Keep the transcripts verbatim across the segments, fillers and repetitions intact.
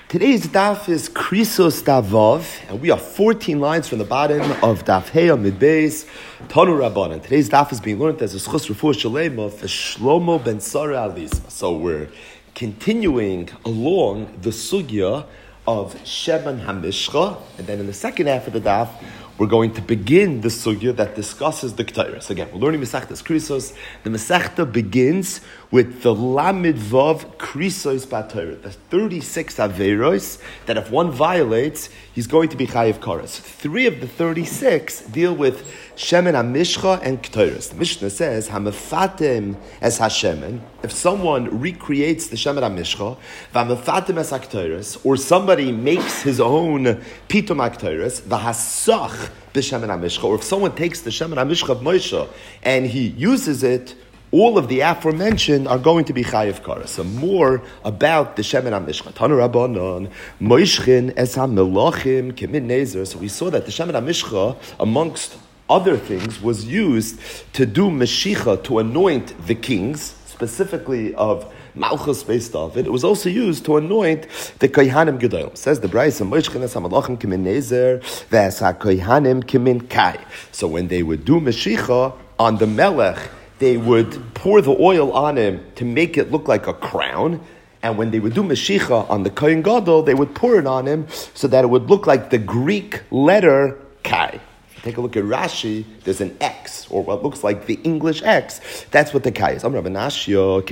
Today's daf is Krisos Davav, and we are fourteen lines from the bottom of Daf Hey Amid Beis, Tanu Rabbanan. Today's daf is being learned as a Schus Refuah Shalema for Shlomo ben Sarah Alizma. So we're continuing along the sugya of Shemen HaMishcha, and then in the second half of the daf, we're going to begin the sugya that discusses the Ketores. Again, we're learning Masechtas Krisos. The Masechta begins with the Lamed Vav Krisos B'Torah, the thirty-six Averos that if one violates, he's going to be Chayiv Karas. Three of the thirty-six deal with Shemen HaMishcha and Ketores. The Mishnah says, HaMefatim es HaShemen, if someone recreates the Shemen HaMishcha, VaMefatim es HaKetores, or somebody makes his own Pitum HaKetores, VaHasach b'Shemen HaMishcha, or if someone takes the Shemen HaMishcha of Moshe and he uses it, all of the aforementioned are going to be Chayiv Karas. So more about the Shemen HaMishcha. Tanu Rabbanan, Moishchin es HaMelachim Kimin Nezer. So we saw that the Shemen HaMishcha, amongst other things, was used to do Meshicha, to anoint the kings, specifically of Malchus based off it. It was also used to anoint the Kohanim Gedolim. Says the Brayso, Moishchin es HaMelachim Kimin Nezer, Ve'es HaKohanim Kimin Kai. So when they would do Meshicha on the Melech, they would pour the oil on him to make it look like a crown. And when they would do Meshicha on the Kohen Gadol, they would pour it on him so that it would look like the Greek letter Kai. If you take a look at Rashi, there's an X, or what looks like the English X. That's what the Kai is. One brisa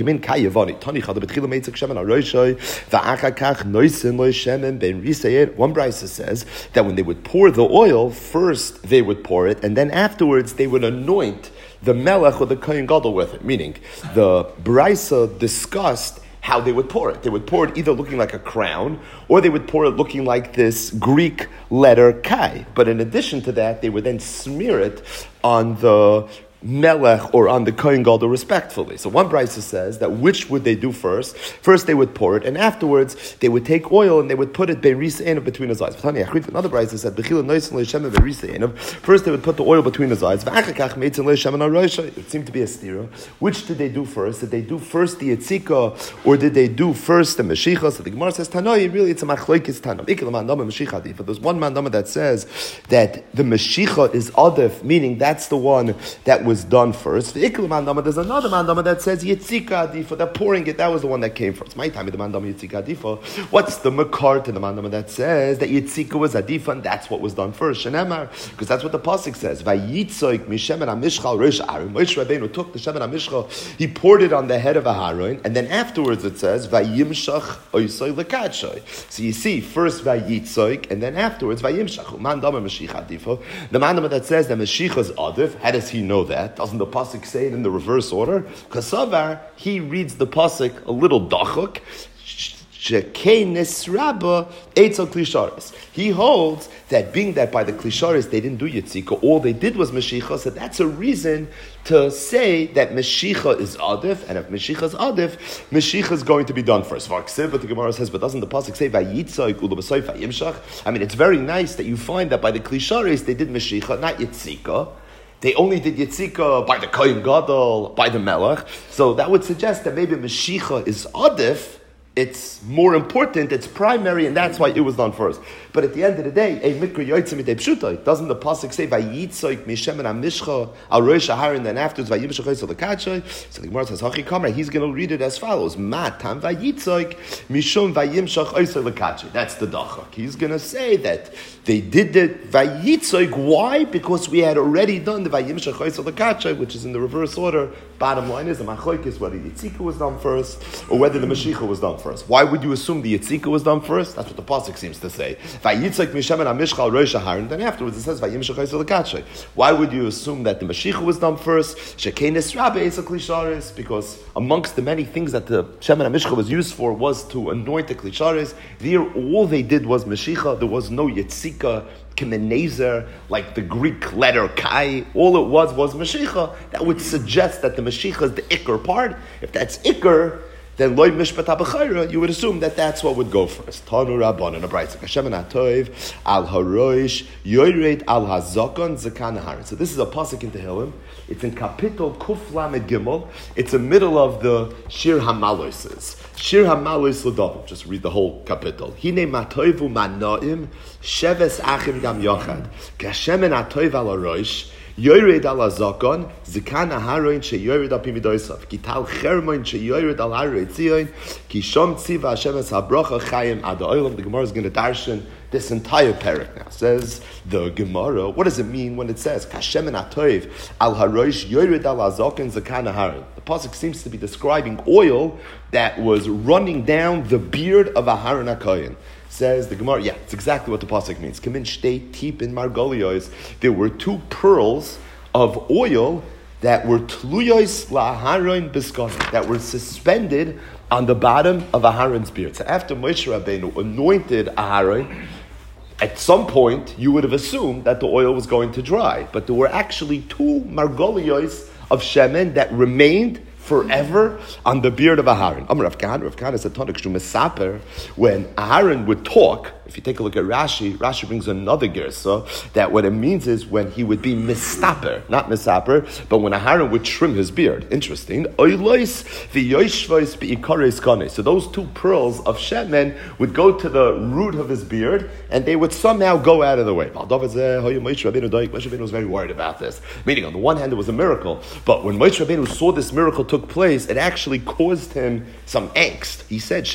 says that when they would pour the oil, first they would pour it, and then afterwards they would anoint the Melech or the Kohen Gadol with it. Meaning, the Brisa discussed how they would pour it. They would pour it either looking like a crown, or they would pour it looking like this Greek letter Kai. But in addition to that, they would then smear it on the Melech or on the Kohen Gadol respectfully. So one brisa says that which would they do first? First they would pour it, and afterwards they would take oil and they would put it between his eyes. Another brisa said first they would put the oil between his eyes. It seemed to be a stira. Which did they do first? Did they do first the Yitzika, or did they do first the Meshicha? So the Gemara says Tanoi, really it's a machlokes Tanam. But there's one mandama that says that the Meshicha is Adif, meaning that's the one that was done first. There's another mandama that says Yitzika Adifa, that pouring it, that was the one that came first. My time, the mandama Yitzika Adifa. What's the makar to the mandama that says that Yitzika was Adifa and that's what was done first? Shenemar, because that's what the pasuk says. Vayitzoik mishemen hamishcha rosh Aaron. Moshe Rabbeinu took the shemen hamishcha, he poured it on the head of Aaron, and then afterwards it says Vayimshach oisoi lekatshoy. So you see, first Vayitzoik, and then afterwards Vayimshach. Mandama Mashiach Adifa. The mandama that says that Mashiach is Adif. How does he know that? Doesn't the pasuk say it in the reverse order? Kasavar, he reads the pasuk a little dachuk. He holds that being that by the klisharis they didn't do yitzika, all they did was meshicha, so that's a reason to say that meshicha is adif, and if meshicha is adif, meshicha is going to be done first. But the Gemara says, but doesn't the pasuk say vayitzoik ulubasoi vayimshach? I mean, it's very nice that you find that by the klisharis they did meshicha, not yitzika. They only did Yitzika by the Kohen Gadol, by the Melech. So that would suggest that maybe Meshicha is Adif. It's more important, it's primary, and that's why it was done first. But at the end of the day, a mikra yotzim idei pshutai. Doesn't the pasuk say vayitzoik mishemen hamishcha al rosh Aaron, then afterwards vayimshach oisel lekatshoy? So the Gemara says hachi kamra. He's going to read it as follows: Matam vayitzoik mishum vayimshach oisel lekatshoy. That's the dachak. He's going to say that they did it vayitzoik. Why? Because we had already done the vayimshach oisel lekatshoy, which is in the reverse order. Bottom line is the machlokes is whether the Yitzika was done first or whether the Mashiach was done first. Why would you assume the Yitzika was done first? That's what the pasuk seems to say. Vayitzik mishemen hamishcha al rosh Aaron. Then afterwards it says vayimshach oisel lekatshoy. Why would you assume that the Mashiach was done first? Shekenes rabbe is a klisharis, because amongst the many things that the shemen hamishcha was used for was to anoint the klisharis. There, all they did was Mashiach. There was no Yitzika, Kemenezer, like the Greek letter Kai. All it was was Mashiach. That would suggest that the Mashiach is the Iker part. If that's Iker, then loy mishpat habechayra, you would assume that that's what would go first. Tanu Rabban and a brayz Hashem and Atoiv al haroish yoyred al hazakon zakan harin. So this is a pasuk in Tehillim. It's in Kapitel Kuf Lamed Gimel. It's the middle of the Shir Hamaloises. Shir Hamalois L'Davim. Just read the whole Kapitel. Hine matoivu manaim sheves achim gam yochad. Kashem en atoiv al haroish. Yoyred al hazakon, zikan aharoin she yoyred al pimidoisav. Ki tal chermoin she yoyred al haroin tzion. Ki shom tziva Hashem es habrocha chayim ad ha'olam. The Gemara is going to darshan this entire parak now. Says the Gemara, what does it mean when it says Kashem en atoiv al haroish yoyred al hazakon zikan aharoin? The pasuk seems to be describing oil that was running down the beard of Aharon HaKohen. Says the Gemara, yeah, it's exactly what the pasuk means. Kamin shtei tip in margolios. There were two pearls of oil that were tluyos la'aharon biskon, that were suspended on the bottom of Aharon's beard. So after Moshe Rabbeinu anointed Aharon, at some point you would have assumed that the oil was going to dry, but there were actually two margolios of shemen that remained forever on the beard of Aharon. Amar Rav Kahana, Rav Kahana said, Mesaper, when Aharon would talk, if you take a look at Rashi, Rashi brings another gersa, that what it means is when he would be mistaper, not misaper, but when Aharon would trim his beard. Interesting. So those two pearls of shemen would go to the root of his beard, and they would somehow go out of the way. Moshe Rabbeinu was very worried about this. Meaning, on the one hand, it was a miracle, but when Moshe Rabbeinu saw this miracle took place, it actually caused him some angst. He said,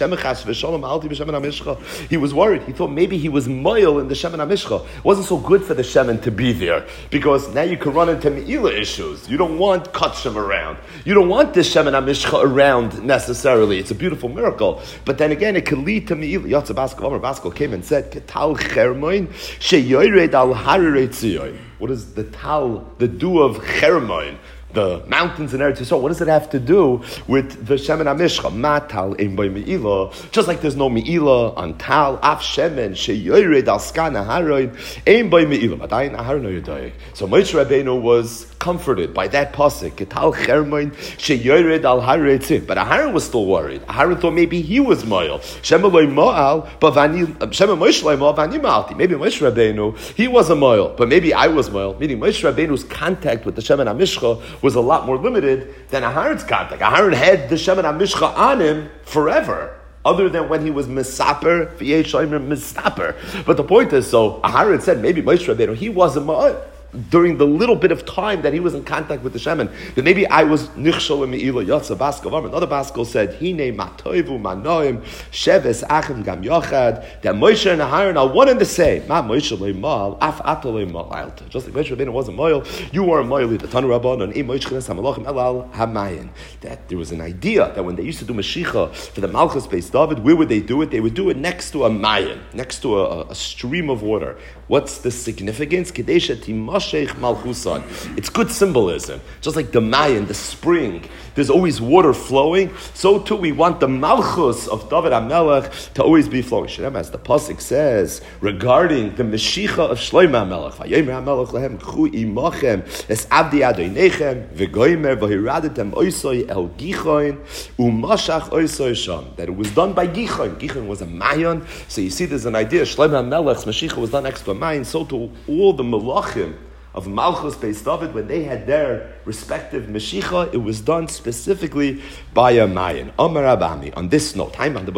he was worried. He thought maybe he was moil in the Shemen HaMishcha. It wasn't so good for the Shemen to be there, because now you can run into Me'ila issues. You don't want Kutshim around. You don't want the Shemen HaMishcha around necessarily. It's a beautiful miracle. But then again, it can lead to Me'ila. Yatsa Baskel, Omer Baskel came and said, Ketal Chermoin, Sheyoyred al Hararei Tzion. What is the tal, the dew of Chermoin? The mountains in Eretz Yisrael, what does it have to do with the Shemen HaMishcha? Ma tal ein by Me'ila. Just like there's no Me'ila on tal, af Shemen, sheyoyred al skan aharon, ein by Me'ila. Madayin aharon yoyedayik. So Moshe Rabbeinu was comforted by that pasuk. Ketal chermoin, sheyoyred al harei tzim. But Aharon was still worried. Aharon thought maybe he was moil. Shema loy mo'al, but Shema Moshe loy mo'al, vani ma'alti. Maybe Moshe Rabbeinu, he was a moil, but maybe I was moil. Meaning Moshe Rabbeinu's contact with the Shemen HaMishcha was a lot more limited than Aharon's contact. Aharon had the Shemen HaMishcha on him forever, other than when he was misaper, misaper. But the point is, so Aharon said maybe Moshe Rabbeinu, he wasn't moil during the little bit of time that he was in contact with the Shemen, that maybe I was nichshol me'ila yatsa baskel. Another baskel said, Hine matoivu manoim sheves achim gam yochad, that Moshe and Aharon are one and the same. Ma Moshe le'mal, af ato le'mal. Just like Moshe Rabbeinu wasn't moil, you are a moil. The Tanu Rabban and Moshe chines hamalachim elal hamayin. That there was an idea that when they used to do Mashiach for the Malchus Beis David, where would they do it? They would do it next to a mayin, next to a, a stream of water. What's the significance? Kedesha timashech malchusan. It's good symbolism. Just like the Mayan, the spring, there's always water flowing. So too, we want the malchus of David HaMelech to always be flowing. Shem, as the pasuk says regarding the Meshicha of Shlomo HaMelech, Vayomer HaMelech lehem chu imachem es avdi adonechem v'goymer v'hiradetem oisoi el gichoin umashach oisoi sham. That it was done by Gichoin. Gichoin was a Mayan. So you see, there's an idea. Shlomo HaMelech's Meshicha was done next to a Mayan. So too, all the Melachim of Malchus Beis David, when they had their respective Meshicha, it was done specifically by a Mayan. Amar Abami. On this note,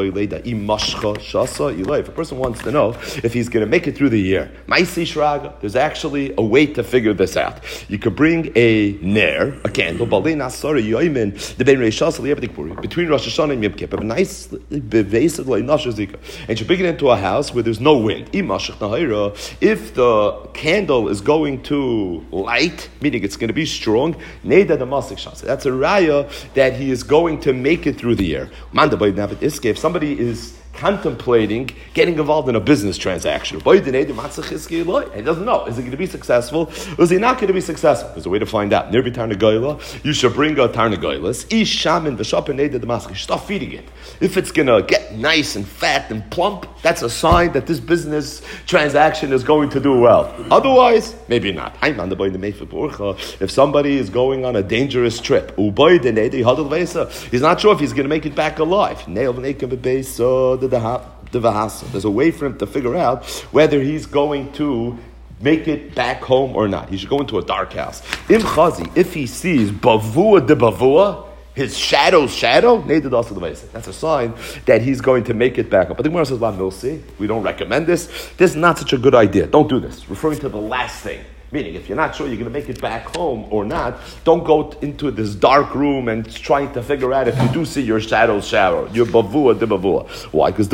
if a person wants to know if he's going to make it through the year, there's actually a way to figure this out. You could bring a ner, a candle, between Rosh Hashanah and Yom Kippur, a nice and you bring it into a house where there's no wind. If the candle is going to light, meaning it's going to be strong, Neda the Masik Shas. That's a raya that he is going to make it through the year. If somebody is contemplating getting involved in a business transaction. He doesn't know, is it going to be successful or is he not going to be successful? There's a way to find out. You should bring a tarnagoylas. You start feeding it. If it's going to get nice and fat and plump, that's a sign that this business transaction is going to do well. Otherwise, maybe not. If somebody is going on a dangerous trip, he's not sure if he's going to make it back alive. There's a way for him to figure out whether he's going to make it back home or not. He should go into a dark house. Im chazi, if he sees bavua de bavua, his shadow's shadow, that's a sign that he's going to make it back up. But the Gemara says, milsi, we don't recommend this. This is not such a good idea. Don't do this. Referring to the last thing. Meaning, if you're not sure you're going to make it back home or not, don't go into this dark room and trying to figure out if you do see your shadow's shadow, your bavua de bavua. Why? Because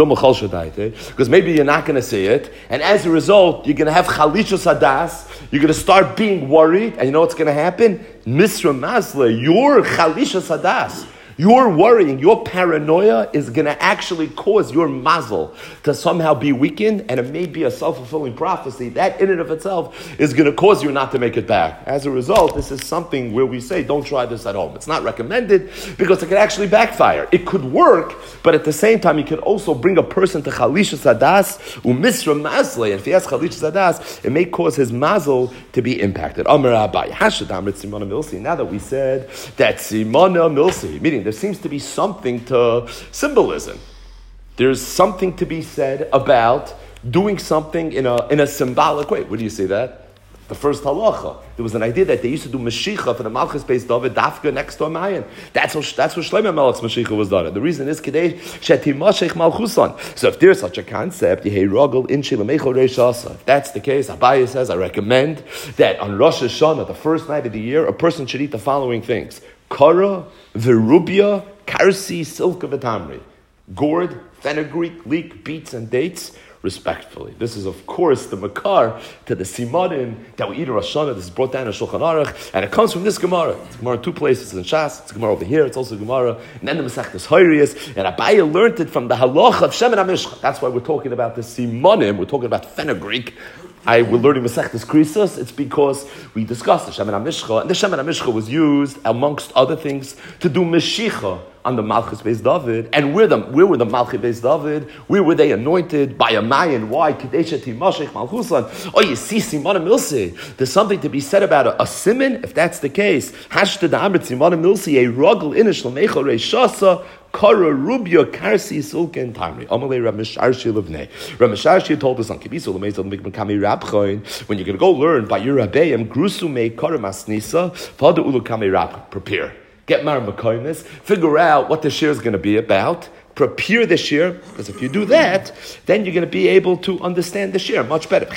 Because maybe you're not going to see it, and as a result, you're going to have chalishus hadas. You're going to start being worried, and you know what's going to happen? Misra masle, your chalishus hadas. Your worrying, your paranoia is going to actually cause your mazel to somehow be weakened, and it may be a self-fulfilling prophecy. That in and of itself is going to cause you not to make it back. As a result, this is something where we say, don't try this at home. It's not recommended because it could actually backfire. It could work, but at the same time, it could also bring a person to chalishus hadas, umisra masle, and if he has chalishus hadas, it may cause his mazel to be impacted. Amar Abai, hashad amrit simona milsi. Now that we said that simona milsi, meaning there seems to be something to symbolism. There's something to be said about doing something in a in a symbolic way. Where do you see that? The first halacha. There was an idea that they used to do Mashiach for the Malchus Beis David Dafka next to a Mayan. That's what that's what Shlomo Melech's Mashiach was done. And the reason is Kedei Shetimashech Malchusan. So if there's such a concept, Yehei Rogel in Shilamecho Reish Asa. If that's the case, Abaye says, I recommend that on Rosh Hashanah, the first night of the year, a person should eat the following things: Kara, Verubia, Karsi, Silka, Vitamri. Gourd, fenugreek, leek, beets, and dates, respectfully. This is, of course, the makar to the simanim that we eat in Rosh Hashanah. This is brought down in Shulchan Aruch, and it comes from this Gemara. It's Gemara in two places in Shas. It's Gemara over here. It's also Gemara, and then the Masechtas Hoirius. And Abaye learned it from the halacha of Shemen HaMishcha. That's why we're talking about the simanim. We're talking about fenugreek. I we're learning Masechtas Krisos. It's because we discussed the Shemen HaMishcha, and the Shemen HaMishcha was used, amongst other things, to do Meshicha on the Malchus Beis David. And where, the, where were the Malchus Beis David? Where were they anointed? By a Mayan. Why? Kadesha Timashech Malchusan. Oh, you see, Simona Milsi. There's something to be said about a, a simon, if that's the case. Hashta Da'amrit Simona Milsi, a ruggle inish l'mecha reishasa, Kara Rubia Karsi Sulkin Tamri. Amalei Ramesharshi Levnei. Ramesharshi told us on Kibisu Lemezal Mikmakami Rabchoin, when you're going to go learn by your Rabbeim, Grusume Kara Masnisa, Father Ulukami Rab. Prepare. Get Mar Makoimis, figure out what the shir is going to be about, prepare the shir, because if you do that, then you're going to be able to understand the shir much better.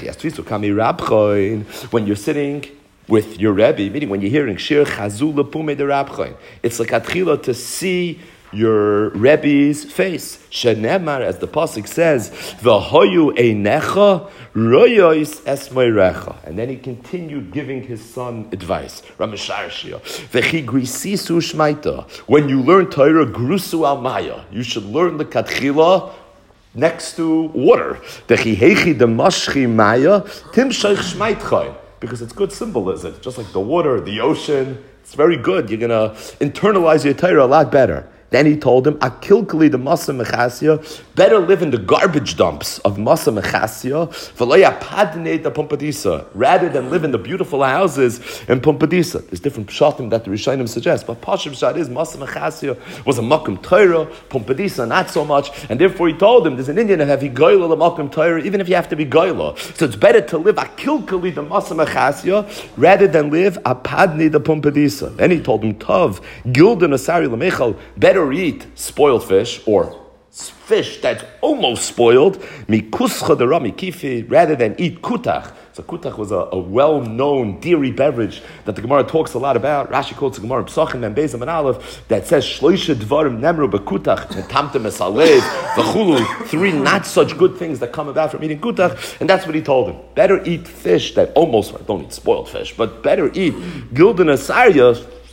When you're sitting with your Rebbe, meaning when you're hearing shir chazula pume de Rabchoin, it's like atchila to see your Rebbe's face. Shenemar, as the pasuk says, v'hoyu einecha royois esmeirecha. And then he continued giving his son advice. Ramesharshia v'chi grisisu shmaita. When you learn Torah, grusu al maya. You should learn the katchila next to water. V'chi hechi demashchi maya timshach shmaitchain. Because it's good symbolism, just like the water, the ocean. It's very good. You're going to internalize your Torah a lot better. Then he told him, Akilkali the Masa Mechasya, better live in the garbage dumps of Masa Mechasya, V'loya Padne the Pumpadisa, rather than live in the beautiful houses in Pumpadisa. There's different pshatim that the Rishonim suggest, but Pashim Pshat is Masa Mechasya was a Makom Torah, Pumpadisa not so much, and therefore he told him, there's an Indian that have Higoyla the Makom Torah, even if you have to be Goyla. So it's better to live Akilkali the Masa Mechasya, rather than live Apadne the Pumpadisa. Then he told him, Tov, Gildan Asari Lamechal, better eat spoiled fish or fish that's almost spoiled, mikuscha de rami kifi, rather than eat kutach. So kutach was a, a well-known dairy beverage that the Gemara talks a lot about. Rashi calls the Gemara Psachim and Bezim and Aleph that says shloisha dvarim nemru bekutach netamtem esalev v'chulu, three not such good things that come about from eating kutach, and that's what he told him. Better eat fish that almost, don't eat spoiled fish, but better eat gildan asarya,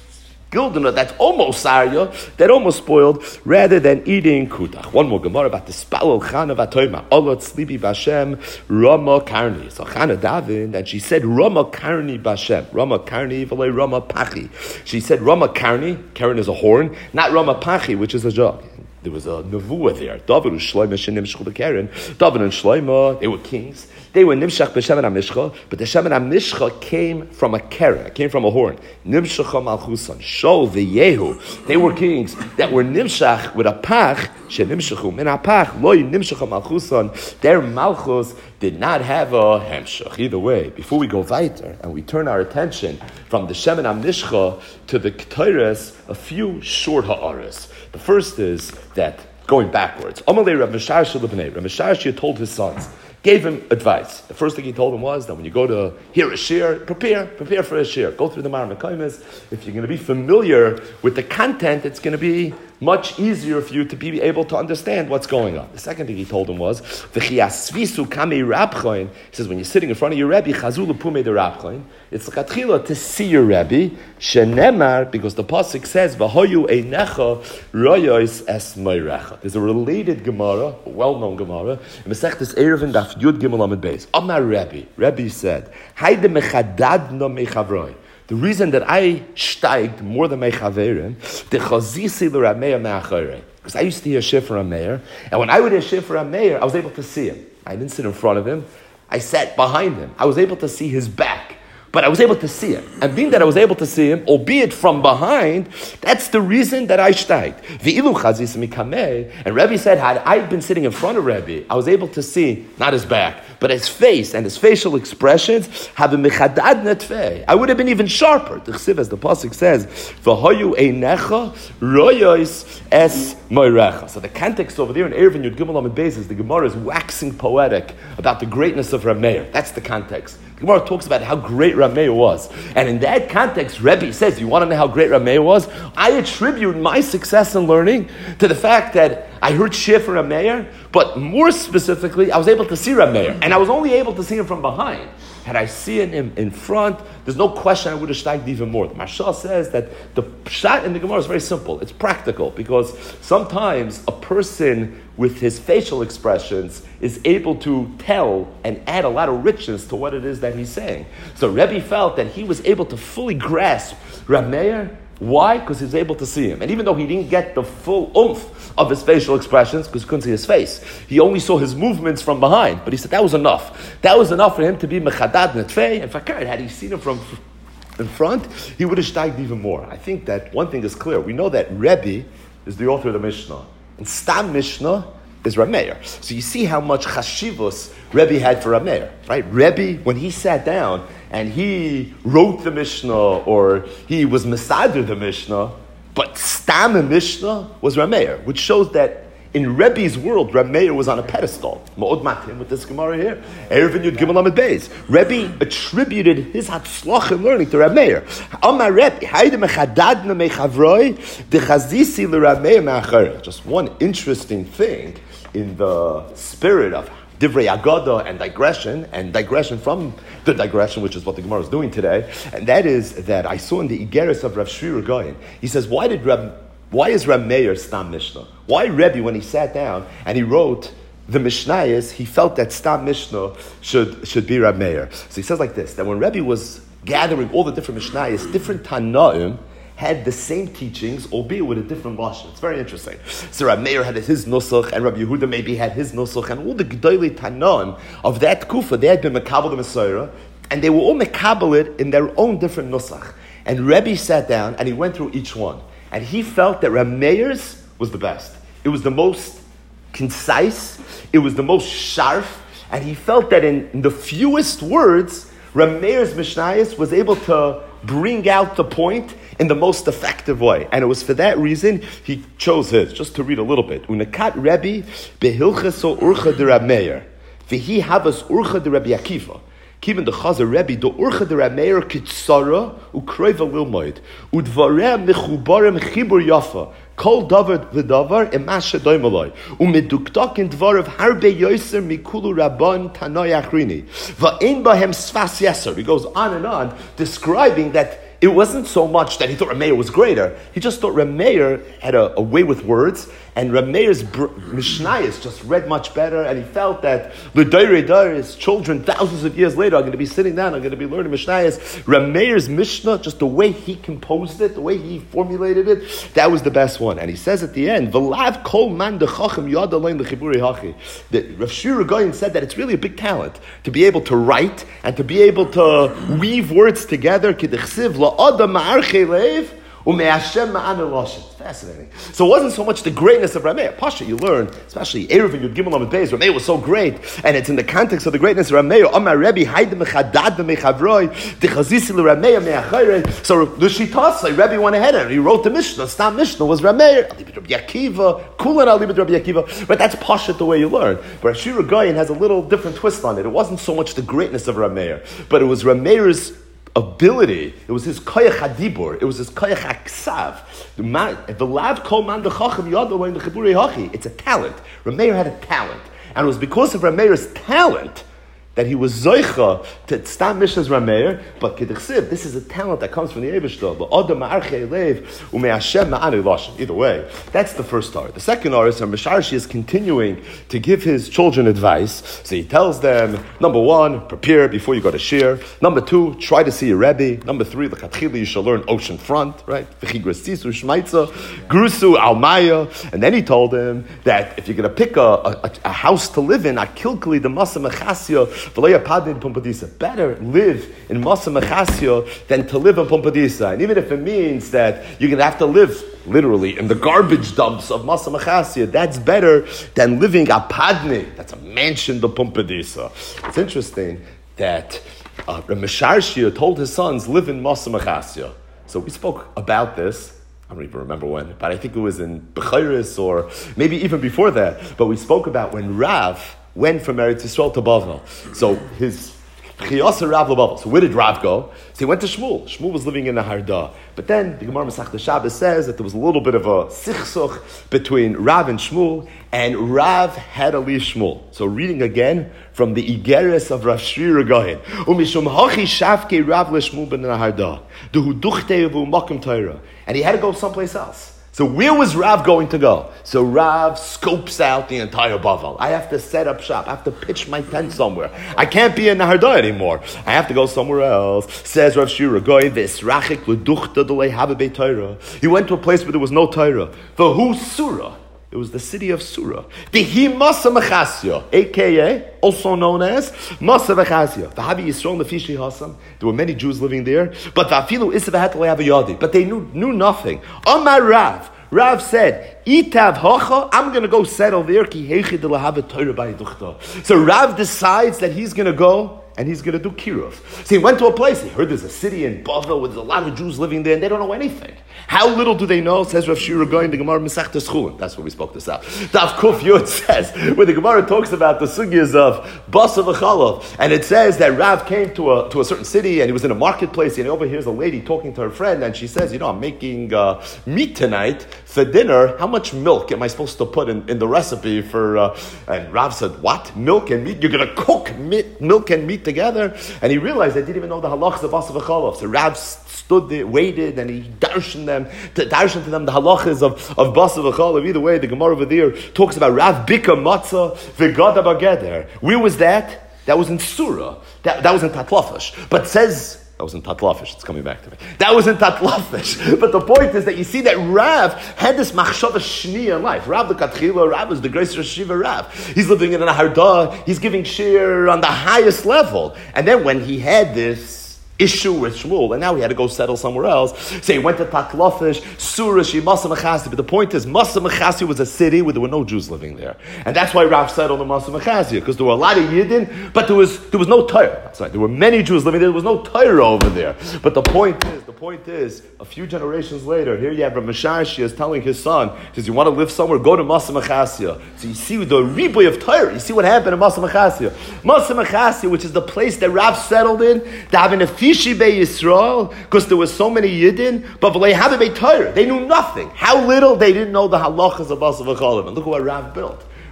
gildana that's almost sarya, that almost spoiled, rather than eating kutach. One more Gemara about the spalol Chana v'atoyma. Olot slibi b'Hashem Rama Karni. So Chana davened, and she said Rama Karni b'Hashem. Rama Karni v'lei Rama Pachi. She said Rama Karni. Karen is a horn, not Rama Pachi, which is a jug. There was a nevuah there. David and Shlomo shenimshchu b'Karen. David and Shlomo, they were kings. They were nimshach b'Shemen HaMishcha, but the Shemen HaMishcha came from a keren, it came from a horn. Nimshacha malchusan, Shol v'Yehu. They were kings that were nimshach with a pach, shenimshachu min ha'pach, loy nimshacha malchusan. Their malchus did not have a hemshach. Either way, before we go weiter and we turn our attention from the Shemen HaMishcha to the Ketores, a few short ha'aras. The first is that going backwards. Amalei Rav Misharshia l'bnei. Rav Misharshia told his sons, gave him advice. The first thing he told him was that when you go to hear a shir, prepare, prepare for a shir. Go through the Mar Mekaymes. If you're going to be familiar with the content, it's going to be much easier for you to be able to understand what's going on. The second thing he told him was, V'chiasvisu kamei rabchoin. He says, when you're sitting in front of your Rebbe, chazulu pumei de rabchoin, it's l'katchila to see your Rebbe, shenemar, because the pasuk says, V'hoyu einecha royos es moirecha. There's a related Gemara, a well-known Gemara, in Masechtas Eruvin daf Yud Gimel Amud Beis. Amar Rebbe, Rebbe said, Hayde mechadadna mechavroi. The reason that I steiged more than my chaverim, the chazisi l'Rameir me'achorei, because I used to hear shir for Rameir, and when I would hear shir for Rameir, I was able to see him. I didn't sit in front of him. I sat behind him. I was able to see his back. But I was able to see him. And being that I was able to see him, albeit from behind, that's the reason that I steiged. And Rebbe said, had I been sitting in front of Rebbe, I was able to see, not his back, but his face and his facial expressions, I would have been even sharper. The Chsiv, as the Pasuk says, so the context over there in Eruvin Yud Gimel Amud Beis is the Gemara is waxing poetic about the greatness of Rameir. That's the context. The Gemara talks about how great Rameir was. And in that context, Rebbe says, you want to know how great Rameir was? I attribute my success in learning to the fact that I heard shir for Rameir, but more specifically, I was able to see Rameir. And I was only able to see him from behind. Had I seen him in front, there's no question I would have steiged even more. The Mashal says that the pshat in the Gemara is very simple. It's practical, because sometimes a person with his facial expressions is able to tell and add a lot of richness to what it is that he's saying. So Rebbe felt that he was able to fully grasp Rameir. Why? Because he was able to see him. And even though he didn't get the full oomph of his facial expressions, because he couldn't see his face, he only saw his movements from behind. But he said that was enough. That was enough for him to be mechadad netfei. And fakar, had he seen him from in front, he would have steiged even more. I think that one thing is clear. We know that Rebbe is the author of the Mishnah. And Stam Mishnah is Rameir. So you see how much chashivus Rebbe had for Rameir, right? Rebbe, when he sat down and he wrote the Mishnah, or he was Mesader the Mishnah, but Stam Mishnah was Rameir, which shows that in Rebbe's world, Rameir was on a pedestal. Ma'od matim with this Gemara here. Eruvin Yud Gimel Amud Beis. Rebbe attributed his hatzlach in learning to Rameir. Amar Rebbe, hayde mechadadna mechavroi, dechazisi l'Rameir me'achorei. Just one interesting thing in the spirit of Divrei Agada and digression, and digression from the digression, which is what the Gemara is doing today, and that is that I saw in the Igeris of Rav Shri Regain, he says, why did Rab, why is Rameir Stam Mishnah? Why Rebbe, when he sat down and he wrote the Mishnayos, he felt that Stam Mishnah should, should be Rameir. So he says like this, that when Rebbe was gathering all the different Mishnayos, different Tanaim had the same teachings, albeit with a different lashon. It's very interesting. So Rabbi Meir had his nusach, and Rabbi Yehuda maybe had his nusach, and all the Gedolei Tanaim of that kufa, they had been mekabel the Messiah, and they were all mekabel it in their own different nusach. And Rebbe sat down, and he went through each one. And he felt that Rabbi Meir's was the best. It was the most concise, it was the most sharp, and he felt that in, in the fewest words, Rabbi Meir's Mishnayos was able to bring out the point in the most effective way. And it was for that reason he chose his. Just to read a little bit. Unakat Rebbe behilcheso urcha de Rab Meir. V'hi havas urcha de Rabbi Akiva. Kiven the Chazer Rebbe do urcha de Rab Meir kitzara ukroiva lilmoid. Udvareh mechubarem chibur yafa. Kol davar v'davar emashe doimaloi. Umeduktak in dvar of harbe yoser mikulu rabban tanoi achrini. Va'in bahem sfas yeser. He goes on and on describing that it wasn't so much that he thought Reb Meir was greater. He just thought Reb Meir had a, a way with words, and Reb Meir's br- Mishnayos just read much better, and he felt that L'Dairei Dair, his children thousands of years later are going to be sitting down, are going to be learning Mishnayos. Reb Meir's Mishnah, just the way he composed it, the way he formulated it, that was the best one. And he says at the end, V'lav kol man dechachim yad alein l'chiburi hachi. That Rav Shira Goyen said that it's really a big talent to be able to write and to be able to weave words together. K'dechsiv la'adam ma'archei leiv u'me'ashem ma'anu loshen. Fascinating. So it wasn't so much the greatness of Reb Meir. Pasha, you learn, especially Erev and Yud Gimel Amud Beis, Reb Meir was so great, and it's in the context of the greatness of Reb Meir. Amar Rebbe Haide mechadad v'mechavroi dechazisi l'Reb Meir me'acharei. So the Shitasai, Rebbe went ahead and he wrote the Mishnah. Stam Mishnah was Reb Meir. Alibid Rabbi Akiva, Kulan Alibid Rabbi Akiva. But that's Pasha the way you learn. But Shira Goyen has a little different twist on it. It wasn't so much the greatness of Reb Meir, but it was Reb Meir's ability. It was his koyach hadibur. It was his koyach haksav. The lav kol man dechachim yad alein l'chiburi hachi. It's a talent. Reb Meir had a talent, and it was because of Reb Meir's talent that he was zoicha to stam Mishnah's Reb Meir. But k'dechsiv, this is a talent that comes from the Eibishter. L'odam ma'archei leiv u'me'ashem ma'anu loshen. Either way, that's the first story. The second story is Misharshi is continuing to give his children advice. So he tells them, number one, prepare before you go to shir. Number two, try to see a Rebbe. Number three, l'chatchila, you shall learn ocean front, right? V'chigrasisu shmaitza, grusu almaya. And then he told him that if you're going to pick a, a, a house to live in, akilkali the masa mechasya, better live in Masa Mechasya than to live in Pumpadisa. And even if it means that you're going to have to live literally in the garbage dumps of Masa Mechasya, that's better than living a Padne. That's a mansion, the Pumpadisa. It's interesting that uh, Misharshia told his sons, live in Masa Mechasya. So we spoke about this. I don't even remember when, but I think it was in Bechiris or maybe even before that. But we spoke about when Rav went from Eretz Yisrael to Bavel. So his Chiyasa Rav LeBavel. So where did Rav go? So he went to Shmuel. Shmuel was living in the Harda. But then the Gemara Masechta Shabbos says that there was a little bit of a sichsuch between Rav and Shmuel, and Rav had to leave Shmuel. So reading again from the Igeres of Rav Shri Regahin. Umishum hachi shavke Rav leShmuel ben Harda. Duhu duchte v'u makom Torah. And he had to go someplace else. So where was Rav going to go? So Rav scopes out the entire Bavel. I have to set up shop. I have to pitch my tent somewhere. I can't be in Nahardai anymore. I have to go somewhere else. Says Rav Shira Goy, V'esrachik l'duchta d'lei have a Torah. He went to a place where there was no Torah. V'hu Surah. It was the city of Surah. The Hi Masa Mechasya, a k a also known as Masa Mechasya. The Havi Yisrael Nefishi Hasam. There were many Jews living there, but the Afilu Isav have a Yadi. But they knew knew nothing. Amar Rav. Rav said, Itav Hocha, I'm going to go settle there. Ki Heichi de Lahava Torah B'Yiduchta. So Rav decides that he's going to go and he's going to do Kiruv. So he went to a place, he heard there's a city in Bavel where there's a lot of Jews living there and they don't know anything. How little do they know? Says Rav Shira going to Gemara Masechta Schulin. That's where we spoke this out. Daf Kuf Yud says, where the Gemara talks about the sugyas of Basa v'Chalav, and it says that Rav came to a to a certain city and he was in a marketplace and he overhears a lady talking to her friend and she says, you know, I'm making uh, meat tonight for dinner. How much milk am I supposed to put in, in the recipe for? Uh, and Rav said, what? Milk and meat? You're going to cook meat, milk and meat together? And he realized they didn't even know the halachas of Basa v'Chalav. So Rav stood there, waited, and he darshened them, to darshen to them the halachas of, of Basa v'Chalav. Either way, the Gemara over there talks about Rav Bika Matzah v'Gada Bageder. Where was that? That was in Surah. That, that was in Tatlafish. But says, that was in Tatlafish, it's coming back to me. That was in Tatlafish. But the point is that you see that Rav had this machshava shniya in life. Rav the Katchila, Rav is the greatest Shiva Rav. He's living in an Harda, he's giving shir on the highest level. And then when he had this issue with Shmuel, and now he had to go settle somewhere else. So he went to Tatlafish, Surashi, Masa Mechasi. But the point is, Masa Mechasi was a city where there were no Jews living there. And that's why Rav settled in Masa Mechasi, because there were a lot of Yidden, but there was there was no Torah. That's right. There were many Jews living there, there was no Torah over there. But the point is, the point is, a few generations later, here you have Rav Misharshi is telling his son, he says, you want to live somewhere, go to Masa Mechasi. So you see the riboy of Torah, you see what happened in Masa Mechasi. Masa Mechasi, which is the place that Rav settled in, to have an Bei Yisrael, because there were so many Yidden, but they knew nothing. How little they didn't know the halachas of Basa v'Chalav. And look at what Rav built.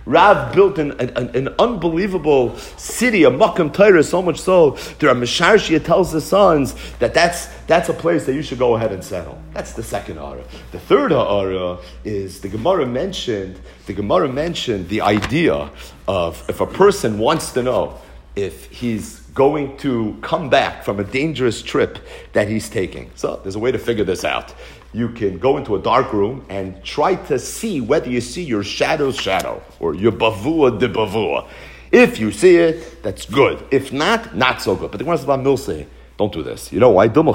Rav built an, an, an unbelievable city, a Makam Torah, so much so that Rav Misharshia tells the sons that that's, that's a place that you should go ahead and settle. That's the second ha'ara. The third ha'ara is the Gemara mentioned, the Gemara mentioned the idea of if a person wants to know if he's going to come back from a dangerous trip that he's taking. So there's a way to figure this out. You can go into a dark room and try to see whether you see your shadow's shadow or your bavua de bavua. If you see it, that's good. If not, not so good. But the Gemara says about Milsei, don't do this. You know why? Mister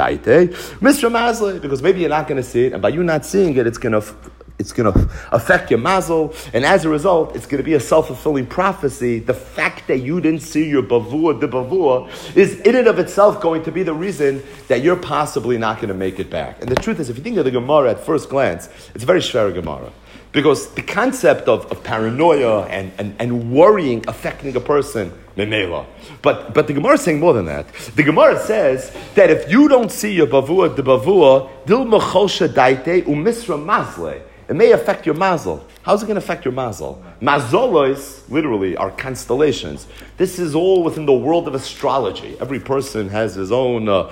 Mazle, because maybe you're not going to see it, and by you not seeing it, it's going to it's going to affect your mazel, and as a result, it's going to be a self-fulfilling prophecy. The fact that you didn't see your bavua de bavua is in and of itself going to be the reason that you're possibly not going to make it back. And the truth is, if you think of the Gemara at first glance, it's a very shver Gemara. Because the concept of, of paranoia and, and, and worrying affecting a person, memela. But but the Gemara is saying more than that. The Gemara says that if you don't see your bavua de bavua, dil mechosha daite umisra mazle, it may affect your mazel. How's it going to affect your mazel? Mazolos, literally, are constellations. This is all within the world of astrology. Every person has his own uh,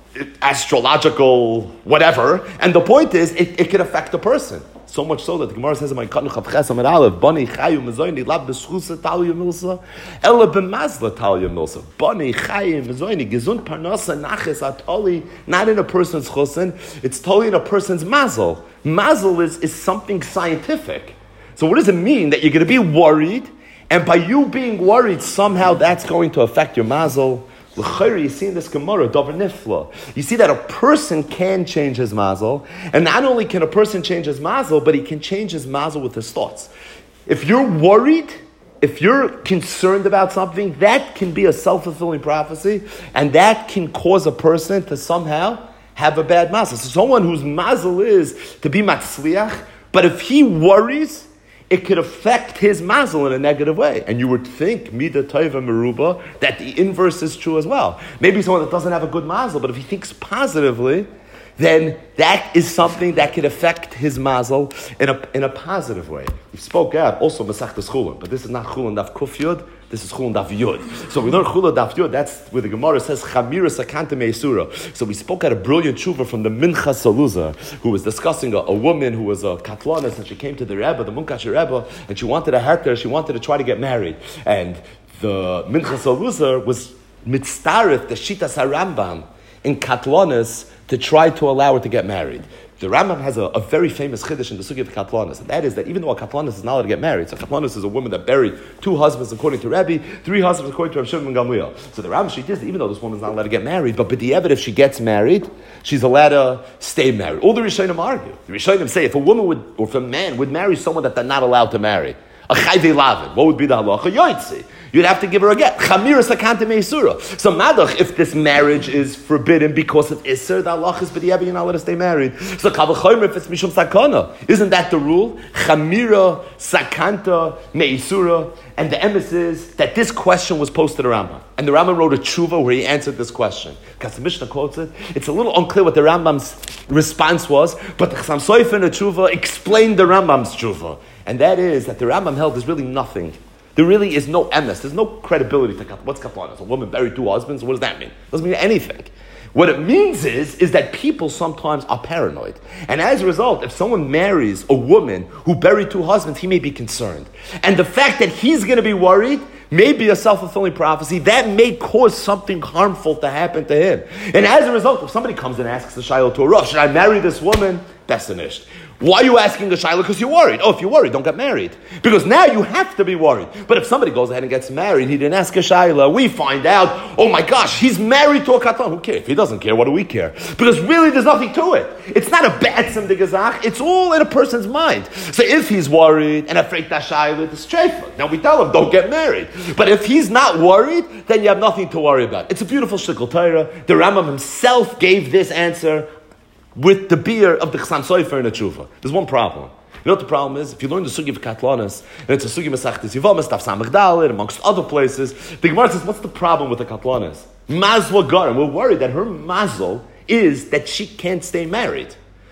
astrological whatever, and the point is, it, it can affect a person. So much so that the Gemara says in my Kanu Chavches Amar Aleph, Bani Chayu Mezoini Lab B'Schusa Talya Milsa, Ela B'Mazla Talya Milsa. Bani Chayu Mezoini Gesund Parnasa Naches Atoli, not in a person's chusin, it's totally in a person's mazel. Mazel is, is something scientific. So what does it mean that you're going to be worried, and by you being worried, somehow that's going to affect your mazel? L'chayri, you see in this Gemara, Davar Nifla, you see that a person can change his mazel, and not only can a person change his mazel, but he can change his mazel with his thoughts. If you're worried, if you're concerned about something, that can be a self-fulfilling prophecy, and that can cause a person to somehow have a bad mazel. So someone whose mazel is to be matzliach, but if he worries, it could affect his mazel in a negative way. And you would think, Mida Tova Meruba, that the inverse is true as well. Maybe someone that doesn't have a good mazel, but if he thinks positively, then that is something that could affect his mazel in a in a positive way. We spoke out also Masechtas Chulin, but this is not Chulin Daf Kuf Yud, this is Chulin Daf Yud. So we learn Chulin Daf Yud, that's where the Gemara says Chamira Sakanta Meisura. So we spoke out a brilliant tshuva from the Mincha Saluza, who was discussing a, a woman who was a Katlanis, and she came to the Rebbe, the Munkash Rebbe, and she wanted a heter, she wanted to try to get married. And the Mincha Saluza was mitzarif, the Shitas HaRambam, in Katlanis, to try to allow her to get married. The Rambam has a, a very famous chiddush in the Sugi of Katlanis, and that is that even though a Katlanis is not allowed to get married, so Katlanis is a woman that buried two husbands according to Rebbe, three husbands according to Rav Shimon ben Gamliel. So the Rambam sheet is that even though this woman is not allowed to get married, but b'di'evet, if she gets married, she's allowed to stay married. All the Rishonim argue. The Rishonim say if a woman would, or if a man would marry someone that they're not allowed to marry, a chayvei lavin, what would be the halacha? Yoitzi. You'd have to give her a get. Chamira sakante meisura. So madach, if this marriage is forbidden because of iser, the halach is b'di'evet, you're not allowed to stay married. So kavachomer, if it's mishum sakana, isn't that the rule? Chamira sakanta meisura. And the emes is that this question was posed to the Rambam, and the Rambam wrote a tshuva where he answered this question. Because the Mishnah quotes it, it's a little unclear what the Rambam's response was, but the Chassam Sofer in the tshuva explained the Rambam's tshuva, and that is that the Rambam held there's really nothing. There really is no emes. There's no credibility to Katlanis. What's Katlanis? A woman buried two husbands? What does that mean? It doesn't mean anything. What it means is, is that people sometimes are paranoid. And as a result, if someone marries a woman who buried two husbands, he may be concerned. And the fact that he's going to be worried may be a self-fulfilling prophecy. That may cause something harmful to happen to him. And as a result, if somebody comes and asks the Shiloh to a Rosh, should I marry this woman? Besinished. Why are you asking the Shiloh? Because you're worried. Oh, if you're worried, don't get married. Because now you have to be worried. But if somebody goes ahead and gets married, he didn't ask a Shiloh, we find out, oh my gosh, he's married to a Katan. Who cares? If he doesn't care, what do we care? Because really there's nothing to it. It's not a bad sim de gezach. It's all in a person's mind. So if he's worried and afraid that Shiloh, it's straightforward. Now we tell him, don't get married. But if he's not worried, then you have nothing to worry about. It's a beautiful shtickle Torah. The Rambam himself gave this answer with the beer of the Chassam Sofer in the Tshuva. There's one problem. You know what the problem is? If you learn the Sugi of Katlanis, and it's a Sugi Masechtes Yevamos, Daf Samach Dalet, amongst other places, the Gemara says, what's the problem with the Katlanis? Mazla Garim. We're worried that her mazel is that she can't stay married.